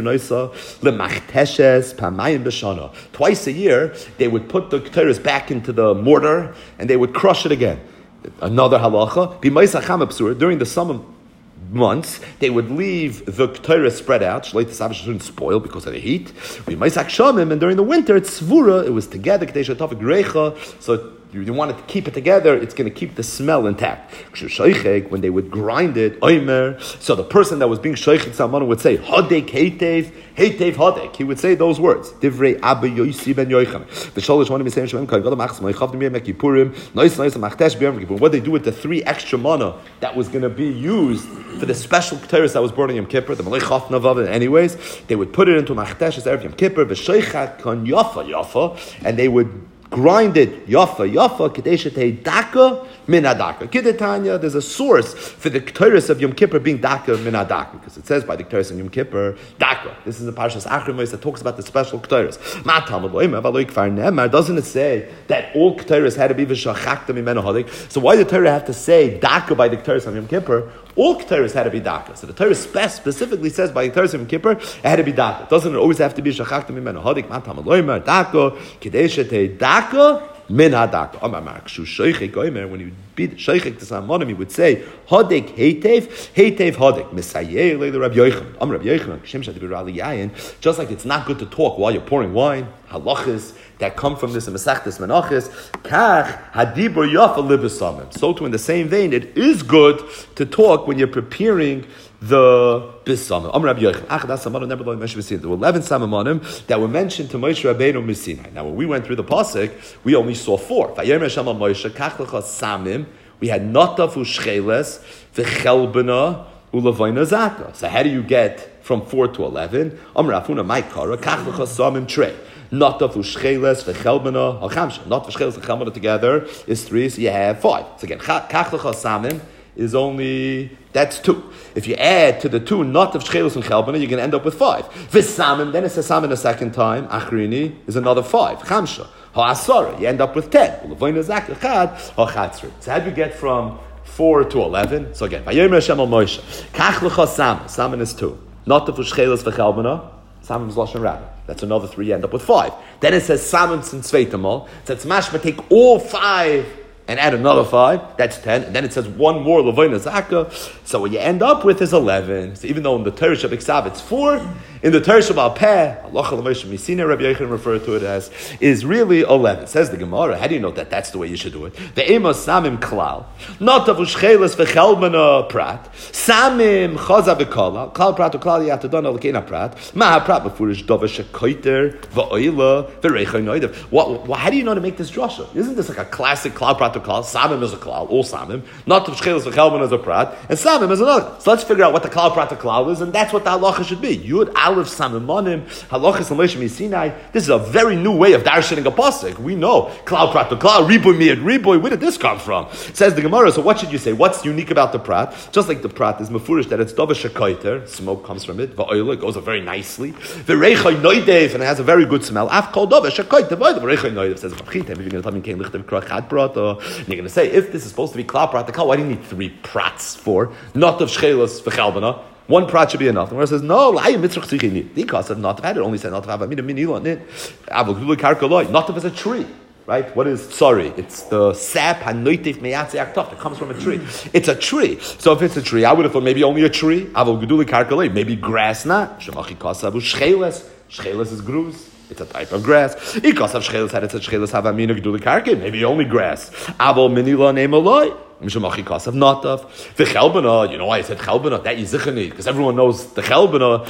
Twice a year, they would put the kteris back into the mortar and they would crush it again. Another halacha, during the summer months, they would leave the kteris spread out. Shleitas shouldn't spoil because of the heat. And during the winter, it's svura. It was together. So you, you want to keep it together, it's going to keep the smell intact. When they would grind it, oimer, so the person that was being shoichet salmon would say, Hodek heitev, heitev hodek. He would say those words. Divrei Abba Yosi ben Yoichan. The sholosh one of the same Shem Kol Gadol Machs Moichavdim Yom Kippurim. Nois Nois Machtesh B'Yom Kippur. What they do with the three extra mana that was going to be used for the special Ketores that was born in Yom Kippur, the Malay Chafna Vav. Anyways, they would put it into Machtesh as Erev Yom Kippur, v'Shoichat Kon Yafa Yafa, and they would grind it yafa yafa kadeshetei daka min adaka. Kidetanya, there's a source for the Ketores of Yom Kippur being daka min adaka, because it says by the Ketores of Yom Kippur daka. This is the Parshas Achrimos that talks about the special Ketores. Doesn't it say that all Ketores had to be v'shachakta mimenu hadik? So why did the Torah have to say daka by the Ketores of Yom Kippur? All Ketores had to be daka. So the Torah specifically says by the Ketores of Yom Kippur it had to be daka. Doesn't it always have to be shachakta mimenu hadik? Matam aloymer daka kadeshetei daka min hadaka. When he would be sheichik to Salmonim, he would say Hodek heitev, heitev hodek. Misayer le Rabbi Yochanan. Am Rabbi Yochanan. Shem shad b'rali yayin. Just like it's not good to talk while you're pouring wine, halachas that come from this in Masechtas Menachos, kach hadibur yafa libesamim. So too, in the same vein, it is good to talk when you're preparing the bisamim. Am Rabbi Yochanan. Ach das samana never lo mentioned b'sinai. There were eleven samamonim that were mentioned to Moshe Rabbeinu b'Sinai. Now, when we went through the pasuk, we only saw four. Vayomer Hashem al Moshe kach lecha samim. We had notaf u'shcheles v'chelbena u'levayna zaka. So how do you get from four to eleven? Am Rafuna Maikara kach lecha samim trei. Notaf u'shcheles v'chelbena ha'chamsha. Not v'shcheles v'chelbena together is three, so you have five. So again, kach lecha samim is only, that's two. If you add to the two, not of Shchelos and Chelbana, you're going to end up with five. V'samim, then it says samim a second time, Achrini is another five. Chamsha. Ha'asara, you end up with ten. U'levoyna zak echad, ha'chatzri. So how do you get from four to eleven? So again, Vayomer Hashem al Moshe, kach lecha samim, samim is two. Not of Shchelos v'Chelbana, samim is Lashon Rabba. That's another three, you end up with five. Then it says samim sin tzveitamol, so it's mashma, take all five and add another five, that's ten, and then it says one more Levoyna Zaka. So what you end up with is eleven. So even though in the Torah Shabbat it's four, in the Torah Shabbat Peh, Allah Moshe Misina, Rabbi Yochanan referred to it as, is really eleven. Says the Gemara, how do you know that that's the way you should do it? The Emos Samim Klal, not of Ushcheles V'Chelbana Prat, Samim Chaza V'Kala, Klal Prat U'Klal Yatadon Alekena Prat, Maha Prat B'Furish Dova Shekoiter V'Oila V'Reichai Noidev. What? How do you know to make this drasha? Isn't this like a classic Klal Prat U'Klal? Samim is a Klal, all Samim, not of Ushcheles V'Chelbana is a Prat, and Samim is another. So let's figure out what the Klal Prat U'Klal is, and that's what the halacha should be. Yud Aleph Samamonim, halachas and Moshe Sinai. This is a very new way of darshaning a pasuk. We know klal prat to klal, riboy miyad riboy. Where did this come from? It says the Gemara. So what should you say? What's unique about the prat? Just like the prat is mefurish that it's dova shekaiter, smoke comes from it. Va'oila goes very nicely. V'reichai noidev, and it has a very good smell. Af kol dova shekaiter. V'reichai noidev says v'chitem. If you're going to tell me kein lichter krachat prat, you're going to say if this is supposed to be klal prat to klal, why do you need three prats for? Not of shchelos v'chalbana. One prat should be enough. The Gemara says, no, the cost of not had it only said not to have a minimum on it. Not if it's a tree. Right? What is sorry? It's the sap hanoitif meyatze aktaf that comes from a tree. It's a tree. So if it's a tree, I would have thought maybe only a tree. Maybe grass not. Shcheles. Shcheles is gruz. It's a type of grass. Ikas of shcheles had it said shcheles have a mina gedule karke. Maybe only grass. Avo minila name aloi. Mishamachikas of notaf. The chelbana, you know why I said chelbana? That yizichani, because everyone knows the chelbana.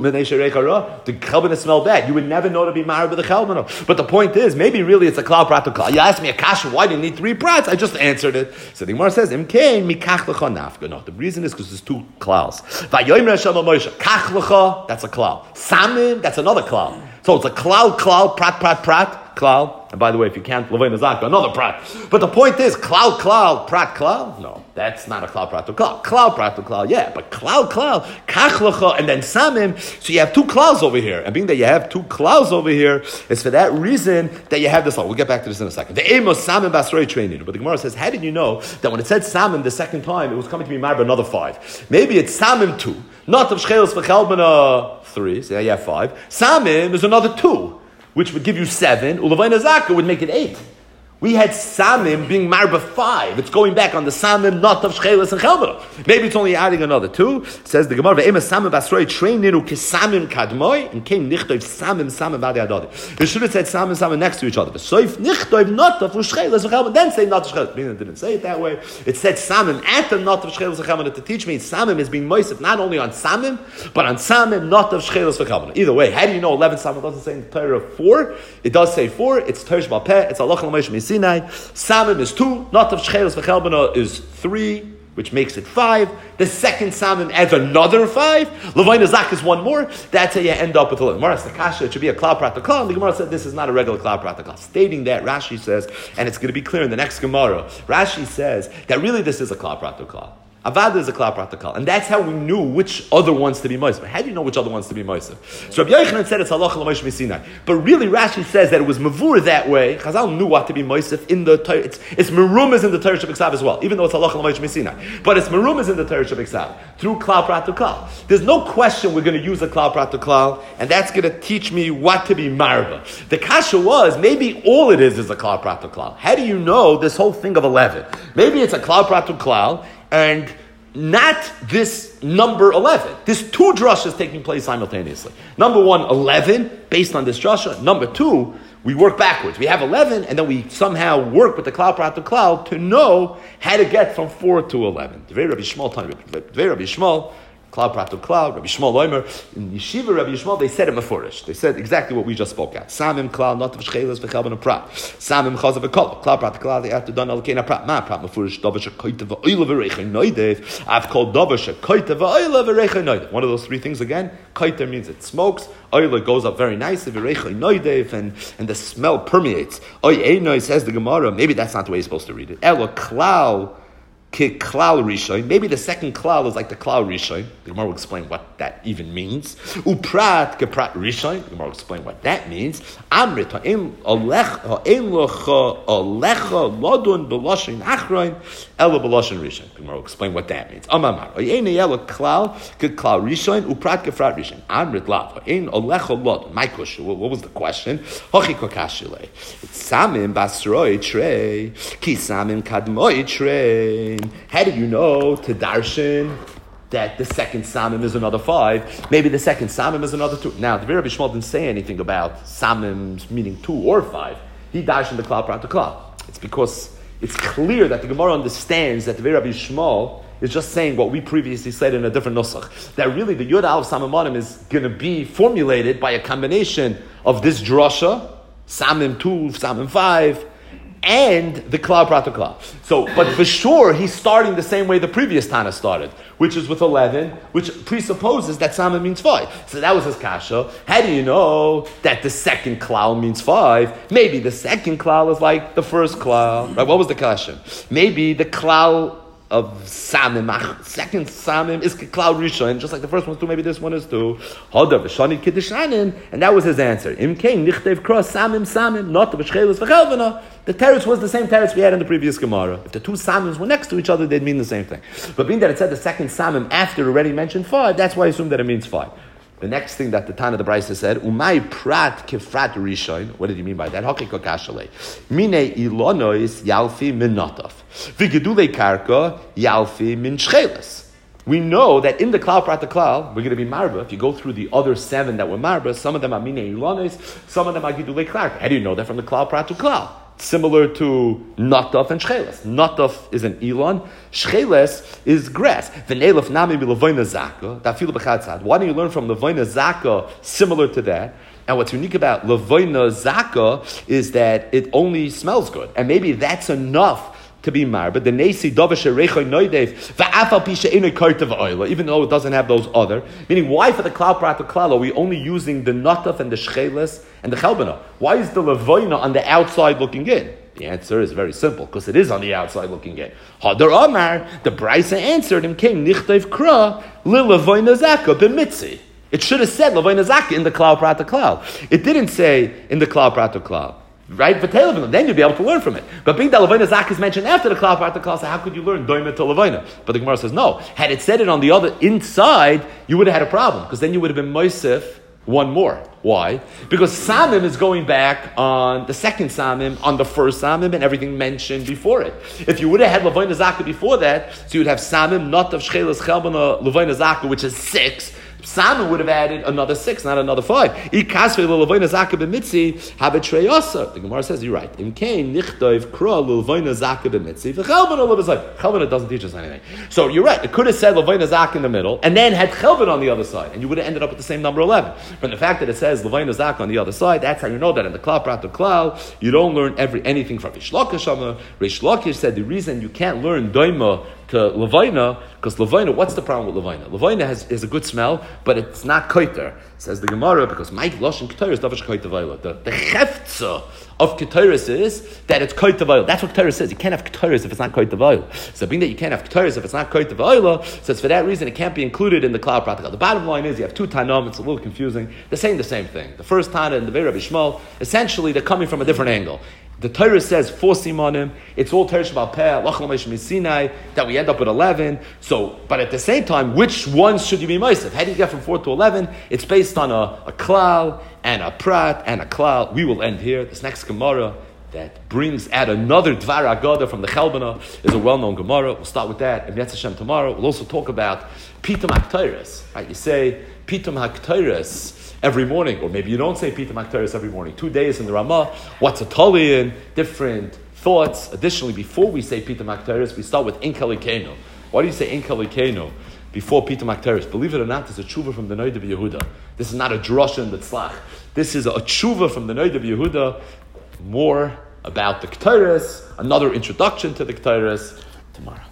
The chelbana smell bad. You would never know to be married with a chelbana. But the point is, maybe really it's a klal prat to klal. You asked me a kasha, why do you need three prats? I just answered it. So the Gemara says, Imkein mikach lecha nafka. No, the reason is because there's two klals. Vayomer Hashem al Moshe, kach lecha, that's a klal. Samim, that's another klal. So it's a klal, klal, prat, prat, prat, klal. And by the way, if you can't, Levoyna Zaka, another prat. But the point is, klal, klal, prat, klal? No, that's not a klal, prat, klal. Klal, prat, klal, yeah. But klal, klal, kach, and then samim. So you have two klals over here. And being that you have two klals over here, it's for that reason that you have this law. We'll get back to this in a second. The aim of samim basrei training. But the Gemara says, how did you know that when it said samim the second time, it was coming to be married by another five? Maybe it's samim two. Not of shchelos v'chelbana three. So you have five. Samim is another two, which would give you seven. Ulevaina Zaka would make it eight. we had Samim being Marba five. It's going back on the Samim, not of Shchelis and Chelbana. Maybe it's only adding another two. It says the Gemara, Ve'ema Samim Basroi, train niru Kesamim Kadmoi, and came Nichtov Samim, Samim Badi Adadi. They should have said Samim, Samim next to each other. But Soif Nichtov, not of Shchelis and Chelbana, then say not of Shchelis. Meaning it didn't say it that way. It said Samim at the not of Shchelis and Chelbana to teach me Samim is being moisef not only on Samim, but on Samim, not of Shchelis and Chelbana. Either way, how do you know eleven Samim doesn't say in the Torah four? It does say four. It's Tersh Balpeh. It's Allah L'Moshe Sinai. Samim is two, not of Shchelis v'chelbana is three, which makes it five. The second Samim adds another five. Levayna Zak is one more. That's how you end up with a Gemara. It's the kasha. It should be a klal prat klal. And the Gemara said this is not a regular klal prat klal. Stating that, Rashi says, and it's going to be clear in the next Gemara. Rashi says that really this is a klal prat klal. Avada is a klal prat klal, and that's how we knew which other ones to be moisef. How do you know which other ones to be moisef? So Rabbi Yochanan said it's halacha l'moshe misinai, but really Rashi says that it was mavur that way. Chazal knew what to be moisef in the Torah. It's, it's merumas in the Torah Shabbat as well, even though it's halacha l'moshe misinai. But it's merumas in the Torah Shabbat through klal prat klal. There's no question we're going to use a klal prat klal, and that's going to teach me what to be marba. The kasha was maybe all it is is a klal prat klal. How do you know this whole thing of eleven? Maybe it's a klal prat klal. And not this number eleven. There's two drashas taking place simultaneously. Number one, eleven, based on this drasha. Number two, we work backwards. We have eleven, and then we somehow work with the klal prat klal to know how to get from four to eleven. Dvei Rabbi Shmuel, Dvei Rabbi Shmuel, klal prat klal, Rabbi Shmuel Omer. In Yeshiva, Rabbi Shmuel, they said it mafurish. They said exactly what we just spoke at. Samim klal, not of shchelas v'chelban prat. Samim chazav v'kol. Klal prat klal, they have to done alkeina prat. Ma prat mafurish davar shekoyte v'oyle v'reichen noidev. I've called davar shekoyte v'oyle v'reichen noidev. One of those three things again. Koyte means it smokes. Oyle goes up very nicely. V'reichen noidev, and and the smell permeates. Oy einoi says the Gemara. Maybe that's not the way you're supposed to read it. Elo klal. Klal Rishon. Maybe the second klal is like the klal Rishon. The Gemara will explain what that even means. Uprat keprat Rishon. The Gemara will explain what that means. Amrit ha'im olech ha'im locha olecha lodun b'loshin achroin ela b'loshin Rishon. The Gemara will explain what that means. Amamar ha'yeni ela klal keklal Rishon uprat keprat Rishon. Amrit lav ha'im olecha lodun. My question. What was the question? Hochi kokashile. It's samim basroi trei ki samim kadmoi trei. How do you know to darshan that the second samim is another five? Maybe the second samim is another two. Now, the Rabbi Shmuel didn't say anything about samims meaning two or five. He darshan the klal prat klal. It's because it's clear that the Gemara understands that the Rabbi Shmuel is just saying what we previously said in a different nusach. That really the Yud Aleph Samimanim is going to be formulated by a combination of this drasha, samim two, samim five, and the klal prat klal. So, but for sure, he's starting the same way the previous Tana started, which is with eleven, which presupposes that Samim means five. So that was his kasha. How do you know that the second klal means five? Maybe the second klal is like the first klal. Right? What was the kasha? Maybe the klal of Samim, second Samim is klal Rishon, just like the first one's two, maybe this one is two. Hoda v'shani kiddushanin, and that was his answer. Im kein nichtev cross Samim Samim, not v'shchelas v'chelvana. The teretz was the same teretz we had in the previous Gemara. If the two Samims were next to each other, they'd mean the same thing. But being that it said the second Samim after already mentioned five, that's why I assume that it means five. The next thing that the Tana the Brisa said, Umay prat kefrat rishon. What did he mean by that? Hakiko kashalei. Mine ilonois yalfi min notaf. Vigedule karka yalfi min shchelas. We know that in the klal prat klal, we're going to be marba. If you go through the other seven that were marba, some of them are mine ilonois, some of them are gidule karka. How do you know that from the klal prat klal? Similar to Nataf and Shcheles. Nataf is an Elon. Shcheles is grass. V'neilaf nami b'levoina zaka. Dafilu b'chatzad. Why don't you learn from levoina zaka similar to that? And what's unique about levoina zaka is that it only smells good. And maybe that's enough to be mar, but the nesi dovashe rechoy noidev va'afal pisha inu kartav oila, even though it doesn't have those other. Meaning, why for the klal prat klal are we only using the nataf and the shcheles and the chelbana? Why is the levoina on the outside looking in? The answer is very simple, because it is on the outside looking in. Hadar Amar, the Brisa answered him, came nichtayv kra li levoina zaka b'mitzi. It should have said levoina zaka in the klal prat klal. It didn't say in the klal prat klal. Right? Then you'd be able to learn from it. But being that Levaina Zak is mentioned after the Klal Prat Klal, so how could you learn Doima to Levaina? But the Gemara says, no. Had it said it on the other inside, you would have had a problem. Because then you would have been Moisef one more. Why? Because Samim is going back on the second Samim, on the first Samim, and everything mentioned before it. If you would have had Levayna Zaka before that, so you would have Samim, not of Shchelas Chelbana, Levayna Zaka, which is six. Samim would have added another six, not another five. The Gemara says, you're right. Chelbana doesn't teach us anything. So you're right. It could have said Levayna Zaka in the middle, and then had Chelbana on the other side, and you would have ended up with the same number eleven. From the fact that it says Levayna Zaka on the other side, that's how you know that in the Klal Prat of Klal, you don't learn every anything from Rish Lakish. Rish Lakish said the reason you can't learn Doima to Levayna, because Levayna, what's the problem with Levayna? Levayna has is a good smell, but it's not koiter. Says the Gemara, because my Lashon Keteris davish koiter vayla. The the cheftza of Keteris is that it's koiter vayla. That's what Keteris says. You can't have Keteris if it's not koiter vayla. So being that you can't have Keteris if it's not koiter vayla, says for that reason it can't be included in the Klal Prat. The bottom line is you have two Tanam. It's a little confusing. They're saying the same thing. The first Tana and the Vei Rabbi Shmuel, essentially they're coming from a different angle. The Torah says four simanim. It's all Torah Shabbat Peh, Lachal Moshe Sinai, that we end up with eleven. So, but at the same time, which ones should you be Mosef? How do you get from four to eleven? It's based on a, a klal and a prat and a klal. We will end here. This next Gemara that brings out another Dvar Agada from the Chelbana is a well-known Gemara. We'll start with that. And Yetz Hashem tomorrow. We'll also talk about Pitum HaKteiros. Right? You say Pitum HaKteiros every morning, or maybe you don't say Pitum HaKteiros every morning. Two days in the Ramah. What's a Talian? Different thoughts. Additionally, before we say Pitum HaKteiros, we start with Inkalikeno. Why do you say Inkalikeno before Pitum HaKteiros? Believe it or not, there's a tshuva from the Noid of Yehuda. This is not a drasha in the tzlach. This is a tshuva from the Noid of Yehuda. More about the Keteiros, another introduction to the Keteiros tomorrow.